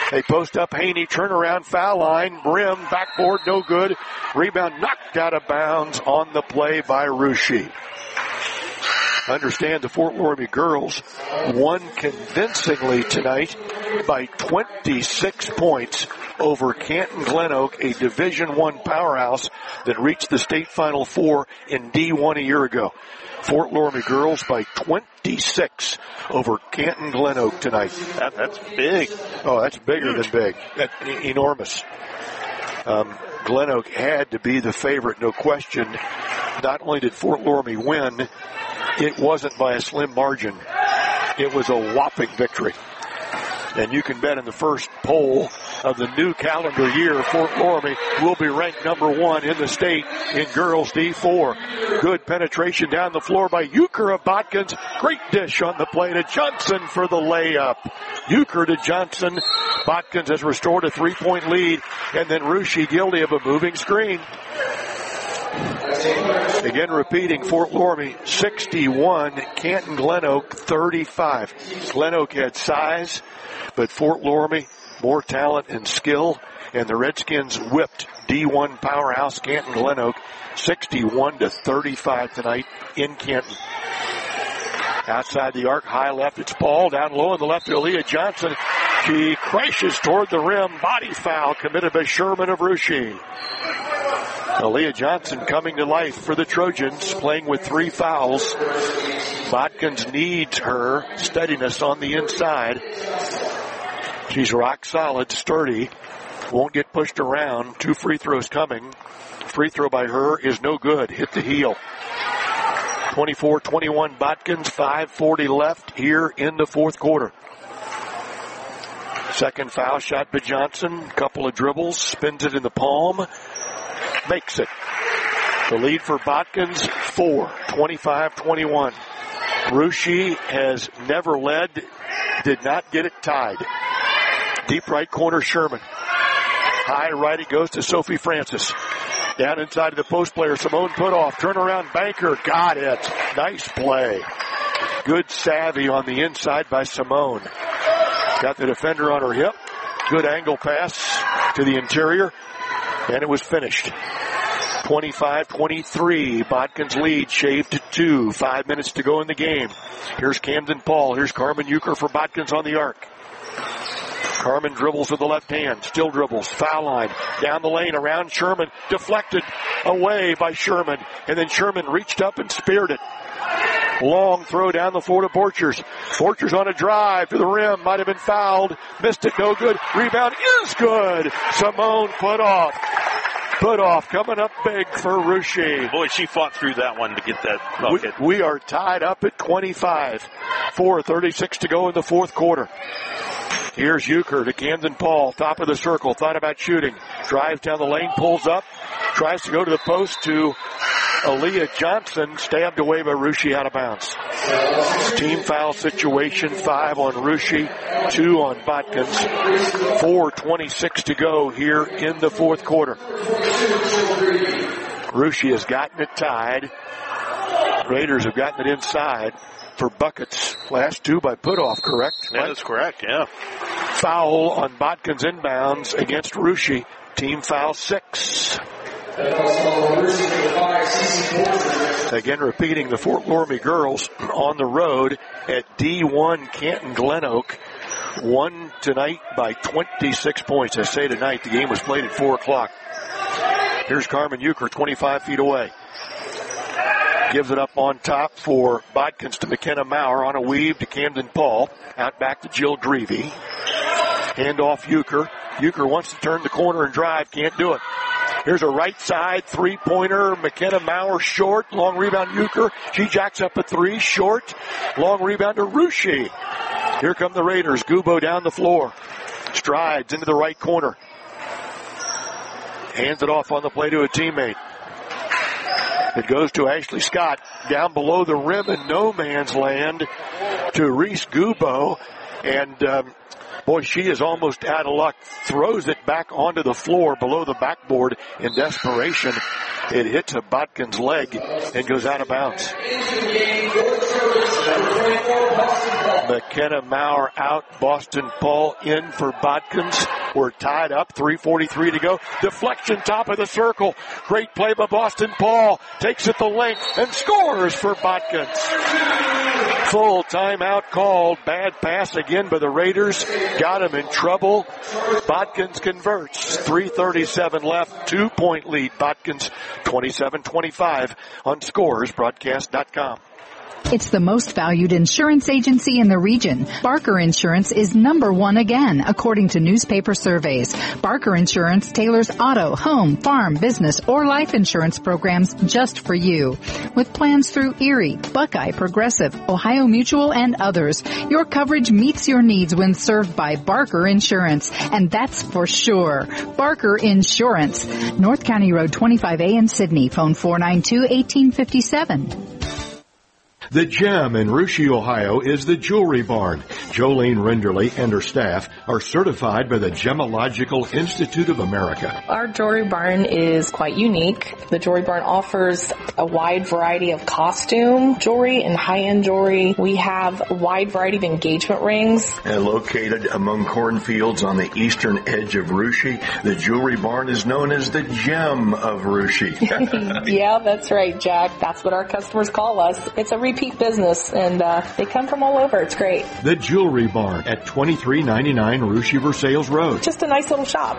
They post up Haney, turnaround, foul line, rim, backboard, no good. Rebound knocked out of bounds on the play by Russia. Understand the Fort Loramie girls won convincingly tonight by twenty-six points over Canton Glen Oak, a Division One powerhouse that reached the state Final Four in D one a year ago. Fort Loramie girls by twenty-six over Canton Glen Oak tonight. That, that's big. Oh, that's bigger than big. That's enormous. Um, Glen Oak had to be the favorite, no question. Not only did Fort Loramie win, it wasn't by a slim margin. It was a whopping victory. And you can bet in the first poll of the new calendar year, Fort Loramie will be ranked number one in the state in girls D four. Good penetration down the floor by Euchre of Botkins. Great dish on the play to Johnson for the layup. Euchre to Johnson. Botkins has restored a three-point lead. And then Russia guilty of a moving screen. Again repeating, Fort Loramie sixty-one, Canton Glen Oak thirty-five. Glen Oak had size, but Fort Loramie more talent and skill, and the Redskins whipped D one powerhouse Canton Glen Oak sixty-one to thirty-five tonight in Canton. Outside the arc, high left, it's Paul. Down low on the left to Aaliyah Johnson. She crashes toward the rim. Body foul committed by Sherman of Russia. Aaliyah Johnson coming to life for the Trojans, playing with three fouls. Botkins needs her steadiness on the inside. She's rock solid, sturdy, won't get pushed around. Two free throws coming. Free throw by her is no good. Hit the heel. twenty-four twenty-one Botkins, five forty left here in the fourth quarter. Second foul shot by Johnson. Couple of dribbles, spins it in the palm. Makes it. The lead for Botkins, four, twenty-five twenty-one. Russia has never led, did not get it tied. Deep right corner, Sherman. High right, it goes to Sophie Francis. Down inside of the post player, Simone put off. Turnaround banker, got it. Nice play. Good savvy on the inside by Simone. Got the defender on her hip. Good angle pass to the interior. And it was finished. twenty-five twenty-three. Botkins lead shaved to two. Five minutes to go in the game. Here's Camden Paul. Here's Carmen Euchre for Botkins on the arc. Carmen dribbles with the left hand. Still dribbles. Foul line. Down the lane around Sherman. Deflected away by Sherman. And then Sherman reached up and speared it. Long throw down the floor to Borchers. Borchers on a drive to the rim. Might have been fouled. Missed it. No good. Rebound is good. Simone put off. Put off. Coming up big for Russia. Boy, she fought through that one to get that bucket. We, we are tied up at twenty-five. four thirty-six to go in the fourth quarter. Here's Euchre to Camden Paul. Top of the circle. Thought about shooting. Drives down the lane. Pulls up. Tries to go to the post to Aaliyah Johnson. Stabbed away by Russia out of bounds. Team foul situation. Five on Russia. Two on Botkins. four twenty-six to go here in the fourth quarter. Russia has gotten it tied. Raiders have gotten it inside for buckets. Last two by Putoff, correct? That is correct, yeah. Foul on Botkins inbounds against Russia. Team foul six. Again, repeating, the Fort Loramie girls on the road at D one Canton Glen Oak. Won tonight by twenty-six points. I say tonight, the game was played at four o'clock. Here's Carmen Euchre, twenty-five feet away. Gives it up on top for Botkins to McKenna Maurer on a weave to Camden Paul. Out back to Jill Drevey. Hand off Euchre. Euchre wants to turn the corner and drive. Can't do it. Here's a right side three-pointer. McKenna Maurer short. Long rebound Euchre. She jacks up a three. Short. Long rebound to Russia. Here come the Raiders. Gubo down the floor. Strides into the right corner. Hands it off on the play to a teammate. It goes to Ashley Scott. Down below the rim in no man's land to Reese Gubo. And, um, boy, she is almost out of luck. Throws it back onto the floor below the backboard in desperation. It hits a Botkins leg and goes out of bounds. McKenna Maurer out, Boston Paul in for Bodkins. We're tied up, three forty-three to go. Deflection, top of the circle. Great play by Boston Paul. Takes it the length and scores for Bodkins. Full timeout called. Bad pass again by the Raiders. Got him in trouble. Bodkins converts. three thirty-seven left. Two-point lead. Bodkins twenty-seven twenty-five on scores broadcast dot com. It's the most valued insurance agency in the region. Barker Insurance is number one again, according to newspaper surveys. Barker Insurance tailors auto, home, farm, business, or life insurance programs just for you. With plans through Erie, Buckeye, Progressive, Ohio Mutual, and others, your coverage meets your needs when served by Barker Insurance, and that's for sure. Barker Insurance. North County Road twenty-five A in Sydney. Phone four nine two, one eight five seven. The Gem in Russia, Ohio is the Jewelry Barn. Jolene Renderly and her staff are certified by the Gemological Institute of America. Our Jewelry Barn is quite unique. The Jewelry Barn offers a wide variety of costume jewelry and high-end jewelry. We have a wide variety of engagement rings. And located among cornfields on the eastern edge of Russia, the Jewelry Barn is known as the Gem of Russia. Yeah, that's right, Jack. That's what our customers call us. It's a repeat business, and uh, they come from all over. It's great. The Jewelry Barn at twenty-three ninety-nine Russia Versailles Road. Just a nice little shop.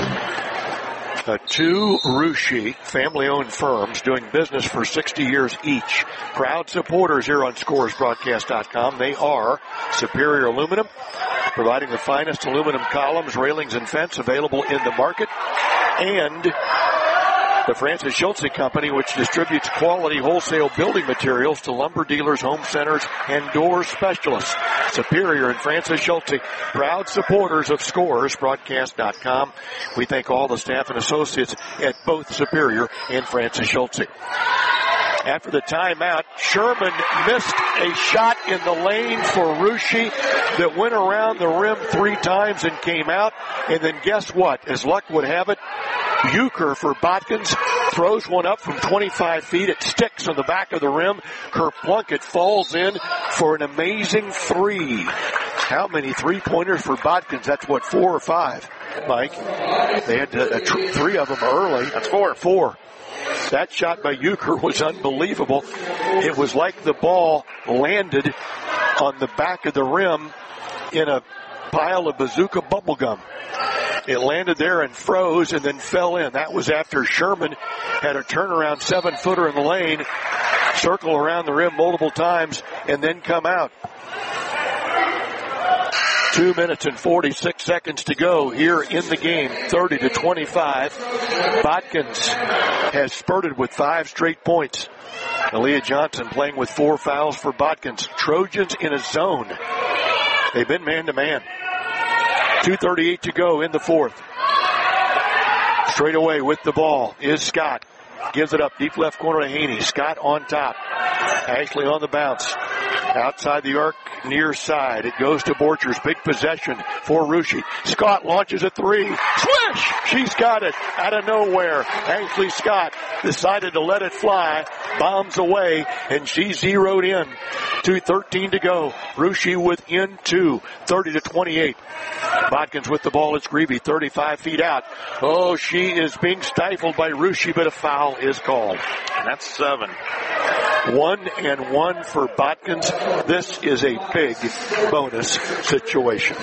Uh, two Russia family-owned firms doing business for sixty years each. Proud supporters here on scores broadcast dot com. They are Superior Aluminum, providing the finest aluminum columns, railings, and fence available in the market. And the Francis Schultze Company, which distributes quality wholesale building materials to lumber dealers, home centers, and door specialists. Superior and Francis Schultze, proud supporters of scores broadcast dot com. We thank all the staff and associates at both Superior and Francis Schultze. After the timeout, Sherman missed a shot in the lane for Russia that went around the rim three times and came out. And then guess what? As luck would have it, Euchre for Bodkins throws one up from twenty-five feet. It sticks on the back of the rim. Kerr Plunkett falls in for an amazing three. How many three-pointers for Bodkins? That's what, four or five, Mike? They had to, uh, tr- three of them early. That's four. Four. That shot by Euchre was unbelievable. It was like the ball landed on the back of the rim in a pile of bazooka bubblegum. It landed there and froze and then fell in. That was after Sherman had a turnaround seven-footer in the lane, circle around the rim multiple times, and then come out. Two minutes and forty-six seconds to go here in the game, thirty to twenty-five. Bodkins has spurted with five straight points. Aaliyah Johnson playing with four fouls for Bodkins. Trojans in a zone. They've been man-to-man. two thirty-eight to go in the fourth. Straight away with the ball is Scott. Gives it up deep left corner to Haney. Scott on top. Ashley on the bounce. Outside the arc, near side. It goes to Borchers. Big possession for Russia. Scott launches a three. Swish! She's got it out of nowhere. Ashley Scott decided to let it fly. Bombs away, and she zeroed in. two thirteen to go. Russia within two. thirty to twenty-eight. Bodkins with the ball. It's Greavy. thirty-five feet out. Oh, she is being stifled by Russia, but a foul is called. And that's seven. One and one for Bodkins. This is a big bonus situation.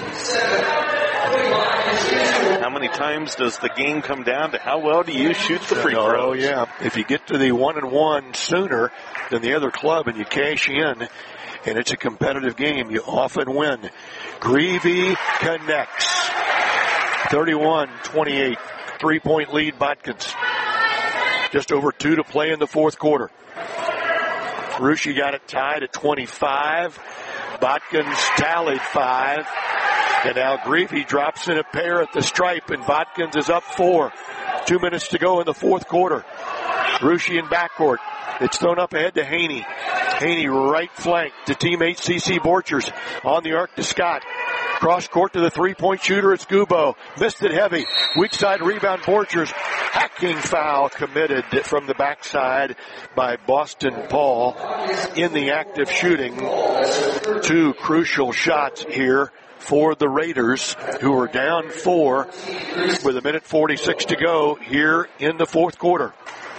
How many times does the game come down to how well do you shoot the free throws? Oh, yeah. If you get to the one and one sooner than the other club and you cash in, and it's a competitive game, you often win. Greavy connects. thirty-one twenty-eight. Three-point lead, Bodkins. Just over two to play in the fourth quarter. Russia got it tied at twenty-five. Bodkins tallied five. And now Greavy drops in a pair at the stripe, and Bodkins is up four. Two minutes to go in the fourth quarter. Russia in backcourt. It's thrown up ahead to Haney. Haney right flank to teammate C C Borchers. On the arc to Scott. Cross court to the three-point shooter. It's Gubo. Missed it heavy. Weak side rebound. Borchers hacking foul committed from the backside by Boston Paul in the act of shooting two crucial shots here for the Raiders, who are down four with a minute forty-six to go here in the fourth quarter.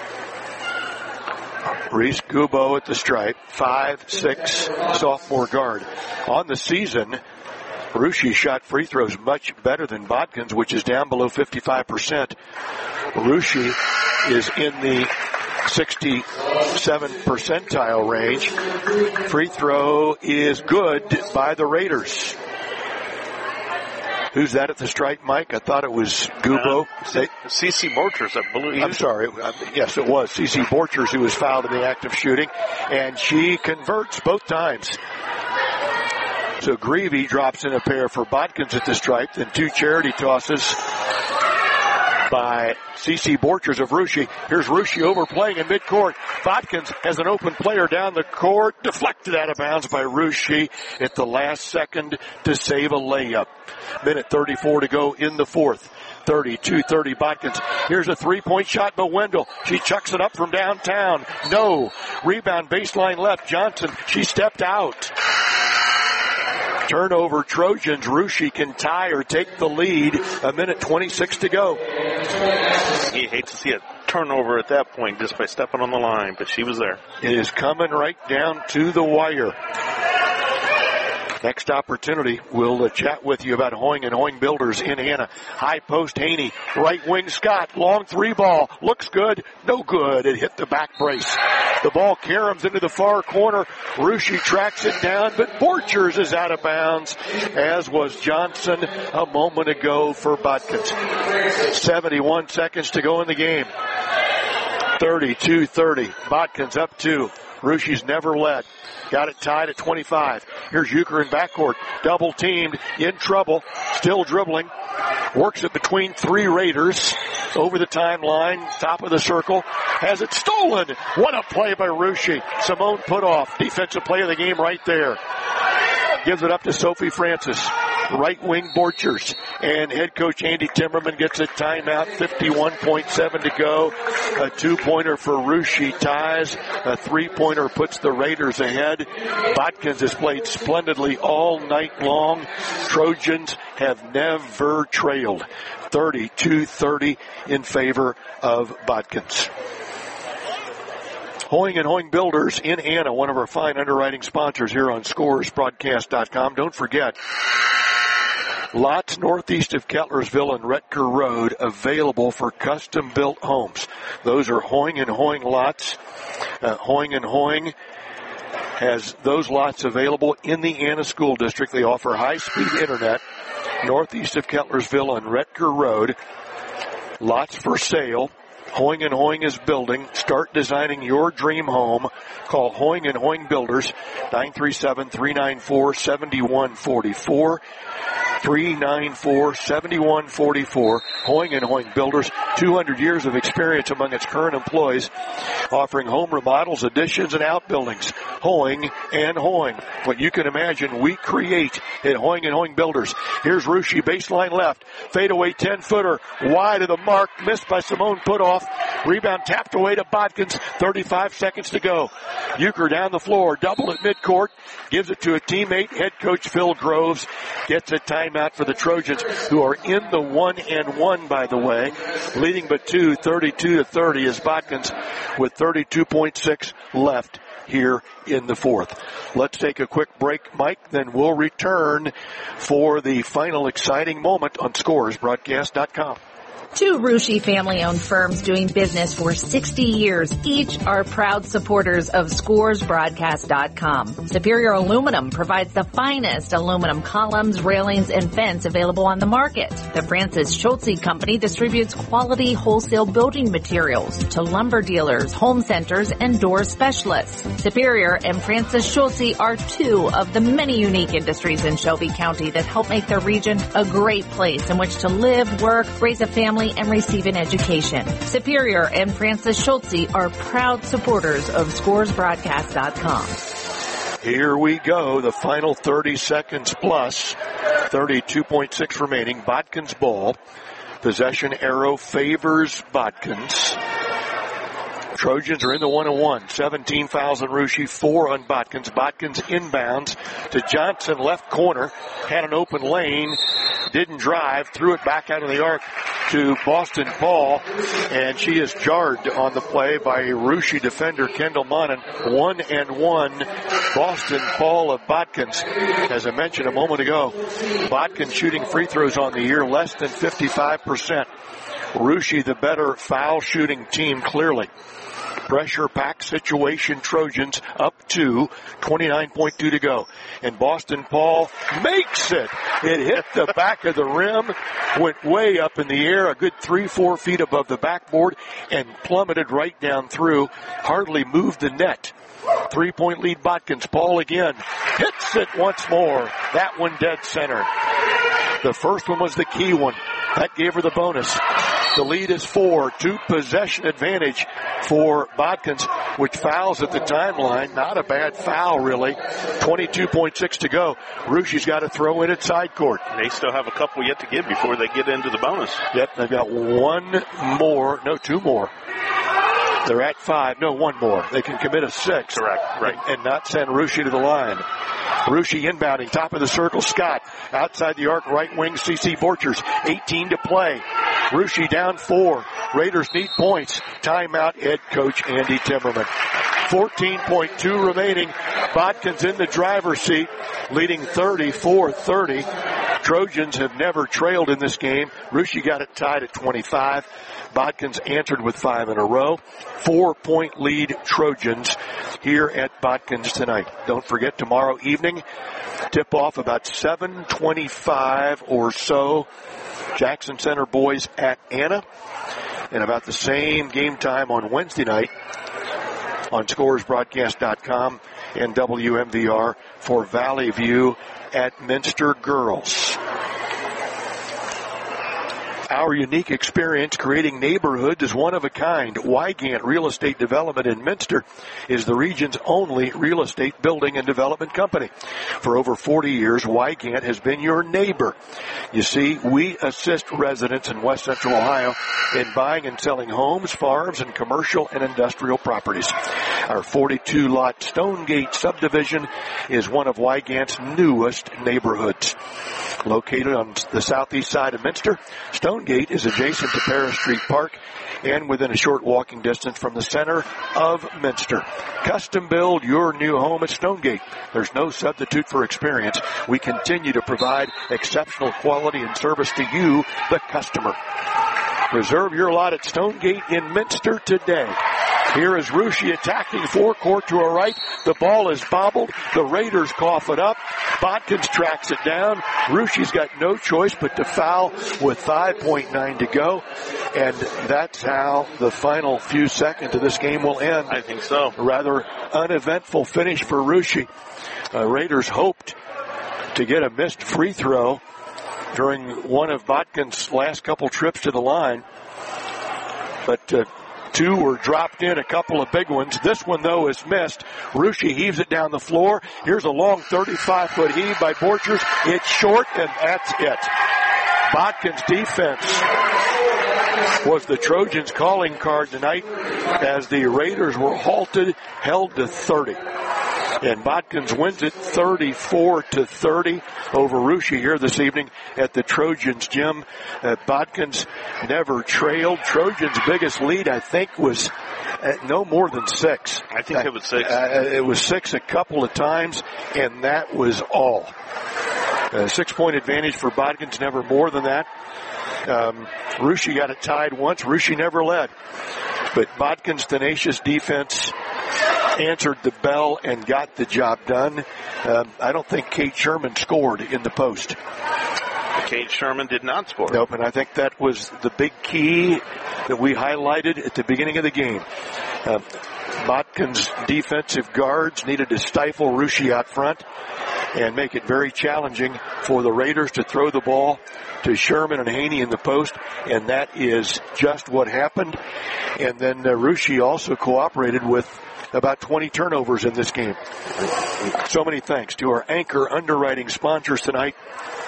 Reese Gubo at the stripe, five six sophomore guard. On the season, Russia shot free throws much better than Bodkins, which is down below fifty-five percent. Russia is in the sixty-seven percentile range. Free throw is good by the Raiders. Who's that at the stripe, Mike? I thought it was Gubo. Uh, C C Borchers, I believe. I'm sorry. Yes, it was C C Borchers who was fouled in the act of shooting, and she converts both times. So Greavy drops in a pair for Bodkins at the stripe, then two charity tosses by C C Borchers of Russia. Here's Russia overplaying in midcourt. Bodkins has an open player down the court, deflected out of bounds by Russia at the last second to save a layup. Minute thirty-four to go in the fourth. thirty-two thirty Bodkins. Here's a three-point shot by Wendell. She chucks it up from downtown. No. Rebound baseline left. Johnson. She stepped out. Turnover Trojans. Russia can tie or take the lead. A minute twenty-six to go. You hate to see a turnover at that point just by stepping on the line, but she was there. It is coming right down to the wire. Next opportunity, we'll uh, chat with you about Hoying and Hoying Builders in Anna. High post, Haney. Right wing, Scott. Long three ball. Looks good. No good. It hit the back brace. The ball caroms into the far corner. Russia tracks it down, but Borchers is out of bounds, as was Johnson a moment ago for Bodkins. seventy-one seconds to go in the game. thirty-two thirty. Bodkins up two. Russia's never led. Got it tied at twenty-five. Here's Euchre in backcourt. Double teamed. In trouble. Still dribbling. Works it between three Raiders. Over the timeline. Top of the circle. Has it stolen. What a play by Russia. Simone put off. Defensive play of the game right there. Gives it up to Sophie Francis. Right wing Borchers. And head coach Andy Timmerman gets a timeout. fifty-one point seven to go. A two-pointer for Russia ties. A three-pointer puts the Raiders ahead. Bodkins has played splendidly all night long. Trojans have never trailed. thirty-two thirty in favor of Bodkins. Hoying and Hoying Builders in Anna, one of our fine underwriting sponsors here on Scores Broadcast dot com. Don't forget, lots northeast of Kettlersville and Retker Road available for custom-built homes. Those are Hoying and Hoying lots. Uh, Hoying and Hoying has those lots available in the Anna School District. They offer high-speed internet northeast of Kettlersville and Retker Road. Lots for sale. Hoying and Hoying is building. Start designing your dream home. Call Hoying and Hoying Builders, nine three seven, three nine four, seven one four four. three nine four, seven one four four. Hoying and Hoying Builders, two hundred years of experience among its current employees, offering home remodels, additions, and outbuildings. Hoying and Hoying. What you can imagine, we create at Hoying and Hoying Builders. Here's Russia, baseline left. Fadeaway ten-footer, wide of the mark, missed by Simone Putoff. Rebound tapped away to Bodkins. thirty-five seconds to go. Euchre down the floor, double at midcourt, gives it to a teammate. Head coach Phil Groves gets a timeout for the Trojans, who are in the one and one, by the way, leading but two, thirty-two to thirty, is Bodkins with thirty-two point six left here in the fourth. Let's take a quick break, Mike, then we'll return for the final exciting moment on Scores Broadcast dot com. Two Russia family-owned firms doing business for sixty years. Each are proud supporters of Scores Broadcast dot com. Superior Aluminum provides the finest aluminum columns, railings, and fence available on the market. The Francis Schultze Company distributes quality wholesale building materials to lumber dealers, home centers, and door specialists. Superior and Francis Schultze are two of the many unique industries in Shelby County that help make the region a great place in which to live, work, raise a family, and receive an education. Superior and Francis Schultze are proud supporters of Scores Broadcast dot com. Here we go, the final thirty seconds plus, thirty-two point six remaining. Bodkins ball. Possession arrow favors Bodkins. Trojans are in the one and one. seventeen fouls on Russia, four on Bodkins. Bodkins inbounds to Johnson, left corner. Had an open lane. Didn't drive. Threw it back out of the arc to Boston Paul. And she is jarred on the play by Russia defender Kendall Monin. One and one. Boston Paul of Bodkins. As I mentioned a moment ago, Bodkins shooting free throws on the year less than fifty-five percent. Russia the better foul shooting team clearly. Pressure pack situation, Trojans up to twenty-nine point two to go. And Boston Paul makes it. It hit the back of the rim, went way up in the air, a good three, four feet above the backboard, and plummeted right down through. Hardly moved the net. Three-point lead, Bodkins. Paul again. Hits it once more. That one dead center. The first one was the key one. That gave her the bonus. The lead is four. Two possession advantage for Bodkins, which fouls at the timeline. Not a bad foul, really. twenty-two point six to go. Russia's got to throw in at side court. They still have a couple yet to give before they get into the bonus. Yep, they've got one more. No, two more. They're at five. No, one more. They can commit a six. Correct. Right. And, and not send Russia to the line. Russia inbounding. Top of the circle. Scott. Outside the arc. Right wing. C C Borchers. eighteen to play. Russia down four. Raiders need points. Timeout. Head coach Andy Timmerman. fourteen point two remaining. Bodkins in the driver's seat, leading thirty-four thirty. Trojans have never trailed in this game. Russia got it tied at twenty-five. Bodkins answered with five in a row. Four-point lead Trojans here at Bodkins tonight. Don't forget, tomorrow evening, tip-off about seven twenty-five or so. Jackson Center boys at Anna. And about the same game time on Wednesday night on scores broadcast dot com and W M V R for Valley View at Minster Girls. Our unique experience creating neighborhoods is one of a kind. Wygant Real Estate Development in Minster is the region's only real estate building and development company. For over forty years, Wygant has been your neighbor. You see, we assist residents in West Central Ohio in buying and selling homes, farms, and commercial and industrial properties. Our forty-two lot Stonegate subdivision is one of Wygant's newest neighborhoods. Located on the southeast side of Minster, Stonegate is adjacent to Paris Street Park and within a short walking distance from the center of Minster. Custom build your new home at Stonegate. There's no substitute for experience. We continue to provide exceptional quality and service to you, the customer. Reserve your lot at Stonegate in Minster today. Here is Russia attacking forecourt to her right. The ball is bobbled. The Raiders cough it up. Bodkins tracks it down. Russia's got no choice but to foul with five point nine to go. And that's how the final few seconds of this game will end. I think so. A rather uneventful finish for Russia. Uh, Raiders hoped to get a missed free throw during one of Bodkins' last couple trips to the line. But uh, two were dropped in, a couple of big ones. This one, though, is missed. Russia heaves it down the floor. Here's a long thirty-five foot heave by Borchers. It's short, and that's it. Bodkins' defense was the Trojans' calling card tonight as the Raiders were halted, held to thirty. And Bodkins wins it thirty-four to thirty over Russia here this evening at the Trojans gym. Uh, Bodkins never trailed. Trojans' biggest lead, I think, was uh, no more than six. I think uh, it was six. Uh, it was six a couple of times, and that was all. Uh, six-point advantage for Bodkins, never more than that. Um, Russia got it tied once. Russia never led. But Bodkins' tenacious defense answered the bell and got the job done. Um, I don't think Kate Sherman scored in the post. Kate Sherman did not score. Nope, and I think that was the big key that we highlighted at the beginning of the game. Uh, Bodkins' defensive guards needed to stifle Russia out front and make it very challenging for the Raiders to throw the ball to Sherman and Haney in the post, and that is just what happened. And then uh, Russia also cooperated with about twenty turnovers in this game. So many thanks to our anchor underwriting sponsors tonight.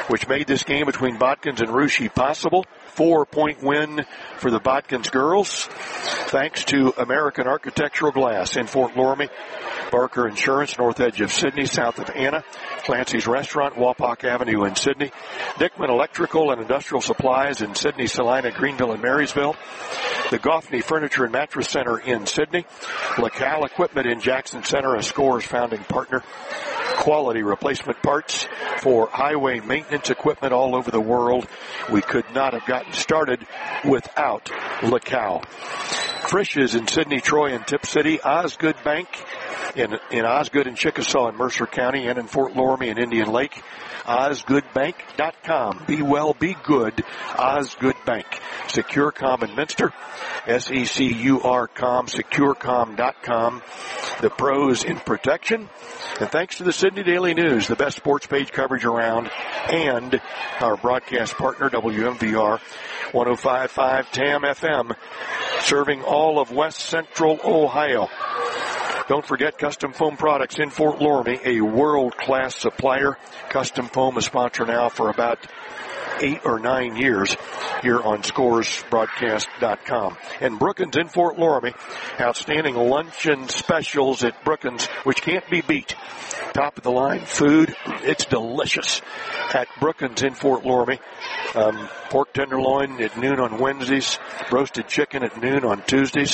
which made this game between Botkins and Russia possible. Four-point win for the Botkins girls, thanks to American Architectural Glass in Fort Loramie, Barker Insurance, north edge of Sydney, south of Anna, Clancy's Restaurant, Wapak Avenue in Sydney, Dickman Electrical and Industrial Supplies in Sydney, Salina, Greenville, and Marysville, the Goffney Furniture and Mattress Center in Sydney, LaCal Equipment in Jackson Center, a Scores founding partner, quality replacement parts for highway maintenance equipment all over the world. We could not have gotten started without LaCal. Frisch's in Sydney, Troy, and Tip City, Osgood Bank in, in Osgood and Chickasaw in Mercer County, and in Fort Loramie and Indian Lake. Osgood Bank dot com. Be well, be good. Osgood Bank. Securecom in Minster. S E C U R com. Securecom dot com. The pros in protection. And thanks to the Sydney Daily News, the best sports page coverage around, and our broadcast partner, W M V R one oh five point five T A M F M, serving all of West Central Ohio. Don't forget Custom Foam Products in Fort Loramie, a world-class supplier. Custom Foam, a sponsor now for about eight or nine years here on Scores Broadcast dot com. And Brookins in Fort Loramie, outstanding luncheon specials at Brookins, which can't be beat. Top of the line food, it's delicious at Brookins in Fort Loramie. Um, pork tenderloin at noon on Wednesdays, roasted chicken at noon on Tuesdays,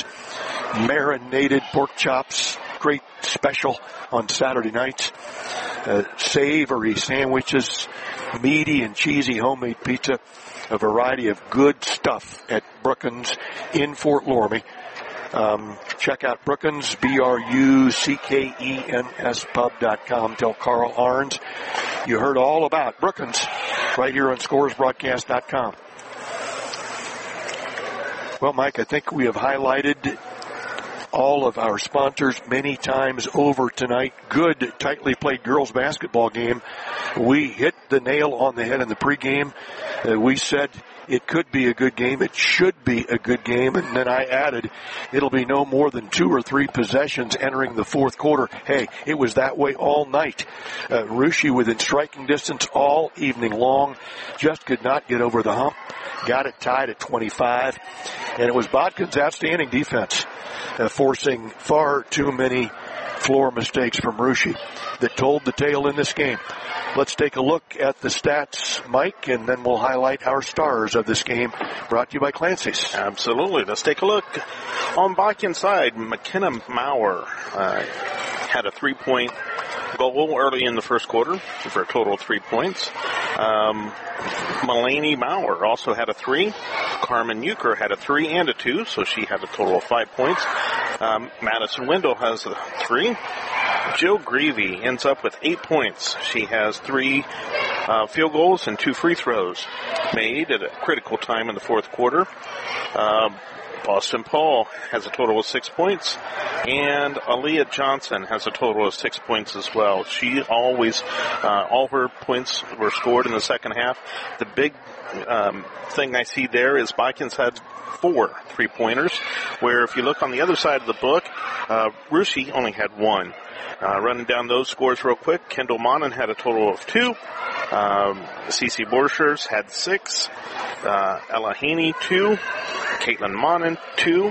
marinated pork chops, great special on Saturday nights, uh, savory sandwiches, meaty and cheesy homemade pizza, a variety of good stuff at Brookins in Fort Loramie. Um, check out Brookins, B R U C K E N S pub dot com. Tell Carl Arns you heard all about Brookins right here on Scores Broadcast dot com. Well, Mike, I think we have highlighted all of our sponsors many times over tonight. Good, tightly played girls basketball game. We hit the nail on the head in the pregame. Uh, we said it could be a good game. It should be a good game. And then I added, it'll be no more than two or three possessions entering the fourth quarter. Hey, it was that way all night. Uh, Russia within striking distance all evening long. Just could not get over the hump. Got it tied at twenty-five. And it was Botkins' outstanding defense, uh, forcing far too many floor mistakes from Russia that told the tale in this game. Let's take a look at the stats, Mike, and then we'll highlight our stars of this game, brought to you by Clancy's. Absolutely. Let's take a look. On Botkins' side, McKenna Maurer uh, had a three-point goal early in the first quarter for a total of three points. Um, Mulaney Maurer also had a three. Carmen Euchre had a three and a two, so she had a total of five points. Um, Madison Wendell has a three. Jill Greavy ends up with eight points. She has three uh, field goals and two free throws made at a critical time in the fourth quarter. Um, Boston Paul has a total of six points, and Aaliyah Johnson has a total of six points as well. She always, uh, all her points were scored in the second half. The big um, thing I see there is Botkins had four three-pointers, where if you look on the other side of the book, uh, Russia only had one. Uh, running down those scores real quick, Kendall Monin had a total of two. Um, Cece Borchers had six. Uh, Ella Haney, two. Caitlin Monin, two.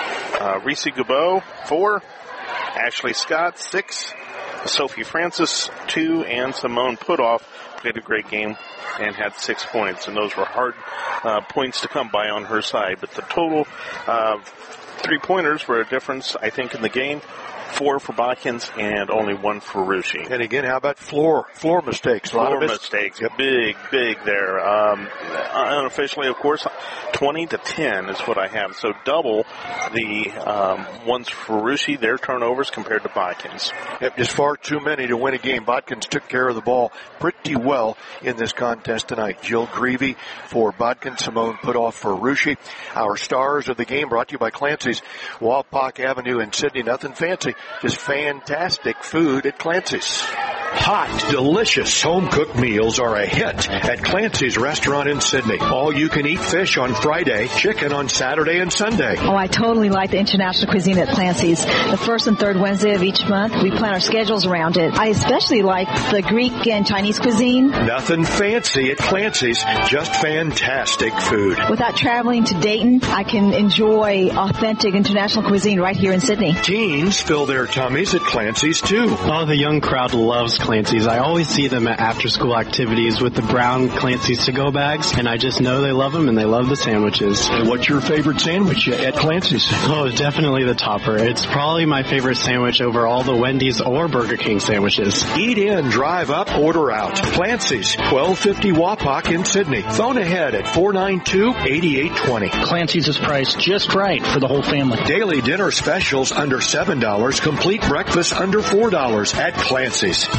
Uh, Reese Gubbo, four. Ashley Scott, six. Sophie Francis, two. And Simone Putoff played a great game and had six points. And those were hard uh, points to come by on her side. But the total uh, three-pointers were a difference, I think, in the game. Four for Botkins and only one for Russia. And again, how about floor floor mistakes? A lot floor of mistakes, yep. big, big there. Um, unofficially, of course, twenty to ten is what I have. So double the um, ones for Russia, their turnovers compared to Botkins. Yep, just far too many to win a game. Botkins took care of the ball pretty well in this contest tonight. Jill Greavy for Botkins, Simone Putoff for Russia. Our stars of the game brought to you by Clancy's, Wapak Avenue in Sydney. Nothing fancy. Just fantastic food at Clancy's. Hot, delicious home-cooked meals are a hit at Clancy's Restaurant in Sydney. All-you-can-eat fish on Friday, chicken on Saturday and Sunday. Oh, I totally like the international cuisine at Clancy's. The first and third Wednesday of each month, we plan our schedules around it. I especially like the Greek and Chinese cuisine. Nothing fancy at Clancy's, just fantastic food. Without traveling to Dayton, I can enjoy authentic international cuisine right here in Sydney. Teens fill their tummies at Clancy's, too. Oh, the young crowd loves Clancy's. I always see them at after-school activities with the brown Clancy's to-go bags, and I just know they love them and they love the sandwiches. What's your favorite sandwich at Clancy's? Oh, definitely the topper. It's probably my favorite sandwich over all the Wendy's or Burger King sandwiches. Eat in, drive up, order out. Clancy's, twelve fifty Wapak in Sydney. Phone ahead at four nine two, eight eight two zero. Clancy's is priced just right for the whole family. Daily dinner specials under seven dollars. Complete breakfast under four dollars at Clancy's.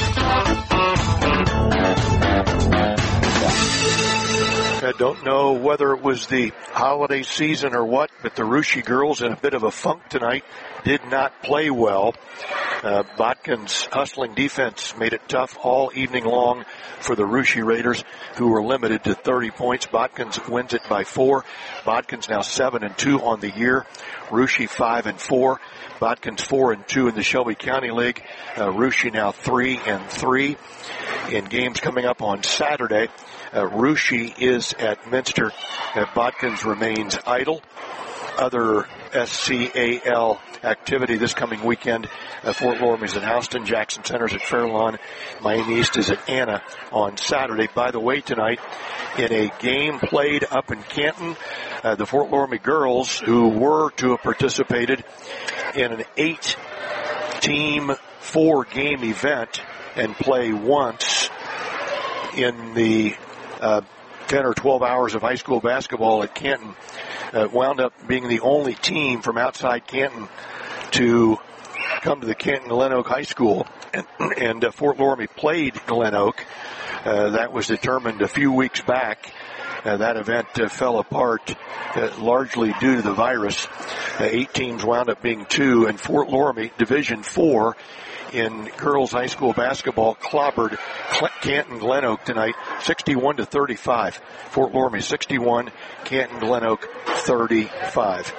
I don't know whether it was the holiday season or what, but the Russia girls in a bit of a funk tonight did not play well. Uh, Botkin's hustling defense made it tough all evening long for the Russia Raiders, who were limited to thirty points. Botkins wins it by four. Botkins now seven and two on the year. Russia five and four. Botkins four and two in the Shelby County League. Uh, Russia now three and three in games coming up on Saturday. Uh, Russia is at Minster. Uh, Botkins remains idle. Other S C A L activity this coming weekend. Uh, Fort Loramie's at Houston. Jackson Center's at Fairlawn. Miami East is at Anna on Saturday. By the way, tonight, in a game played up in Canton, uh, the Fort Loramie girls, who were to have participated in an eight-team, four-game event and play once in the uh, ten or twelve hours of high school basketball at Canton, uh, wound up being the only team from outside Canton to come to the Canton Glen Oak High School, and, and uh, Fort Loramie played Glen Oak. Uh, that was determined a few weeks back. Uh, that event uh, fell apart uh, largely due to the virus. Uh, eight teams wound up being two, and Fort Loramie, Division Four in girls high school basketball, clobbered Canton Glen Oak tonight, sixty-one to thirty-five. Fort Loramie sixty-one, Canton Glen Oak thirty-five.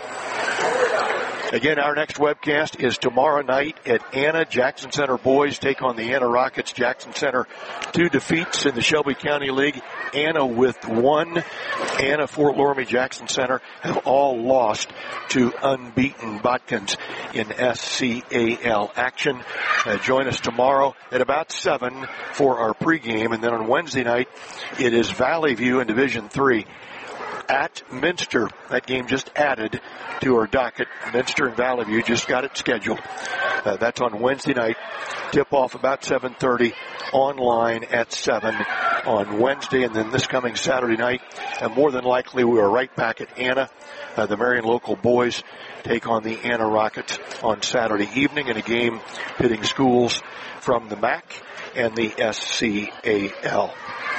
Again, our next webcast is tomorrow night at Anna. Jackson Center boys take on the Anna Rockets. Jackson Center, two defeats in the Shelby County League. Anna with one. Anna, Fort Loramie, Jackson Center have all lost to unbeaten Botkins in S C A L action. Uh, join us tomorrow at about seven for our pregame. And then on Wednesday night, it is Valley View in Division three at Minster. That game just added to our docket. Minster and Valley View just got it scheduled. Uh, that's on Wednesday night. Tip-off about seven thirty. Online at seven on Wednesday. And then this coming Saturday night, and more than likely we are right back at Anna. Uh, the Marion local boys take on the Anna Rockets on Saturday evening in a game pitting schools from the M A C and the S C A L.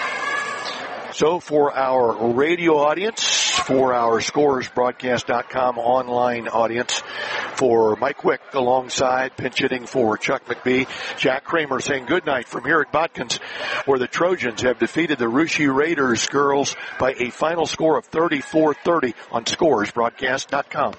So for our radio audience, for our Scores Broadcast dot com online audience, for Mike Wick alongside pinch hitting for Chuck McBee, Jack Kramer saying good night from here at Botkins, where the Trojans have defeated the Russia Raiders girls by a final score of thirty-four thirty on Scores Broadcast dot com.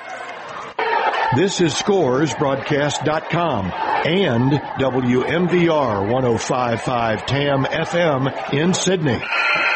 This is Scores Broadcast dot com and W M V R one oh five point five T A M F M in Sydney.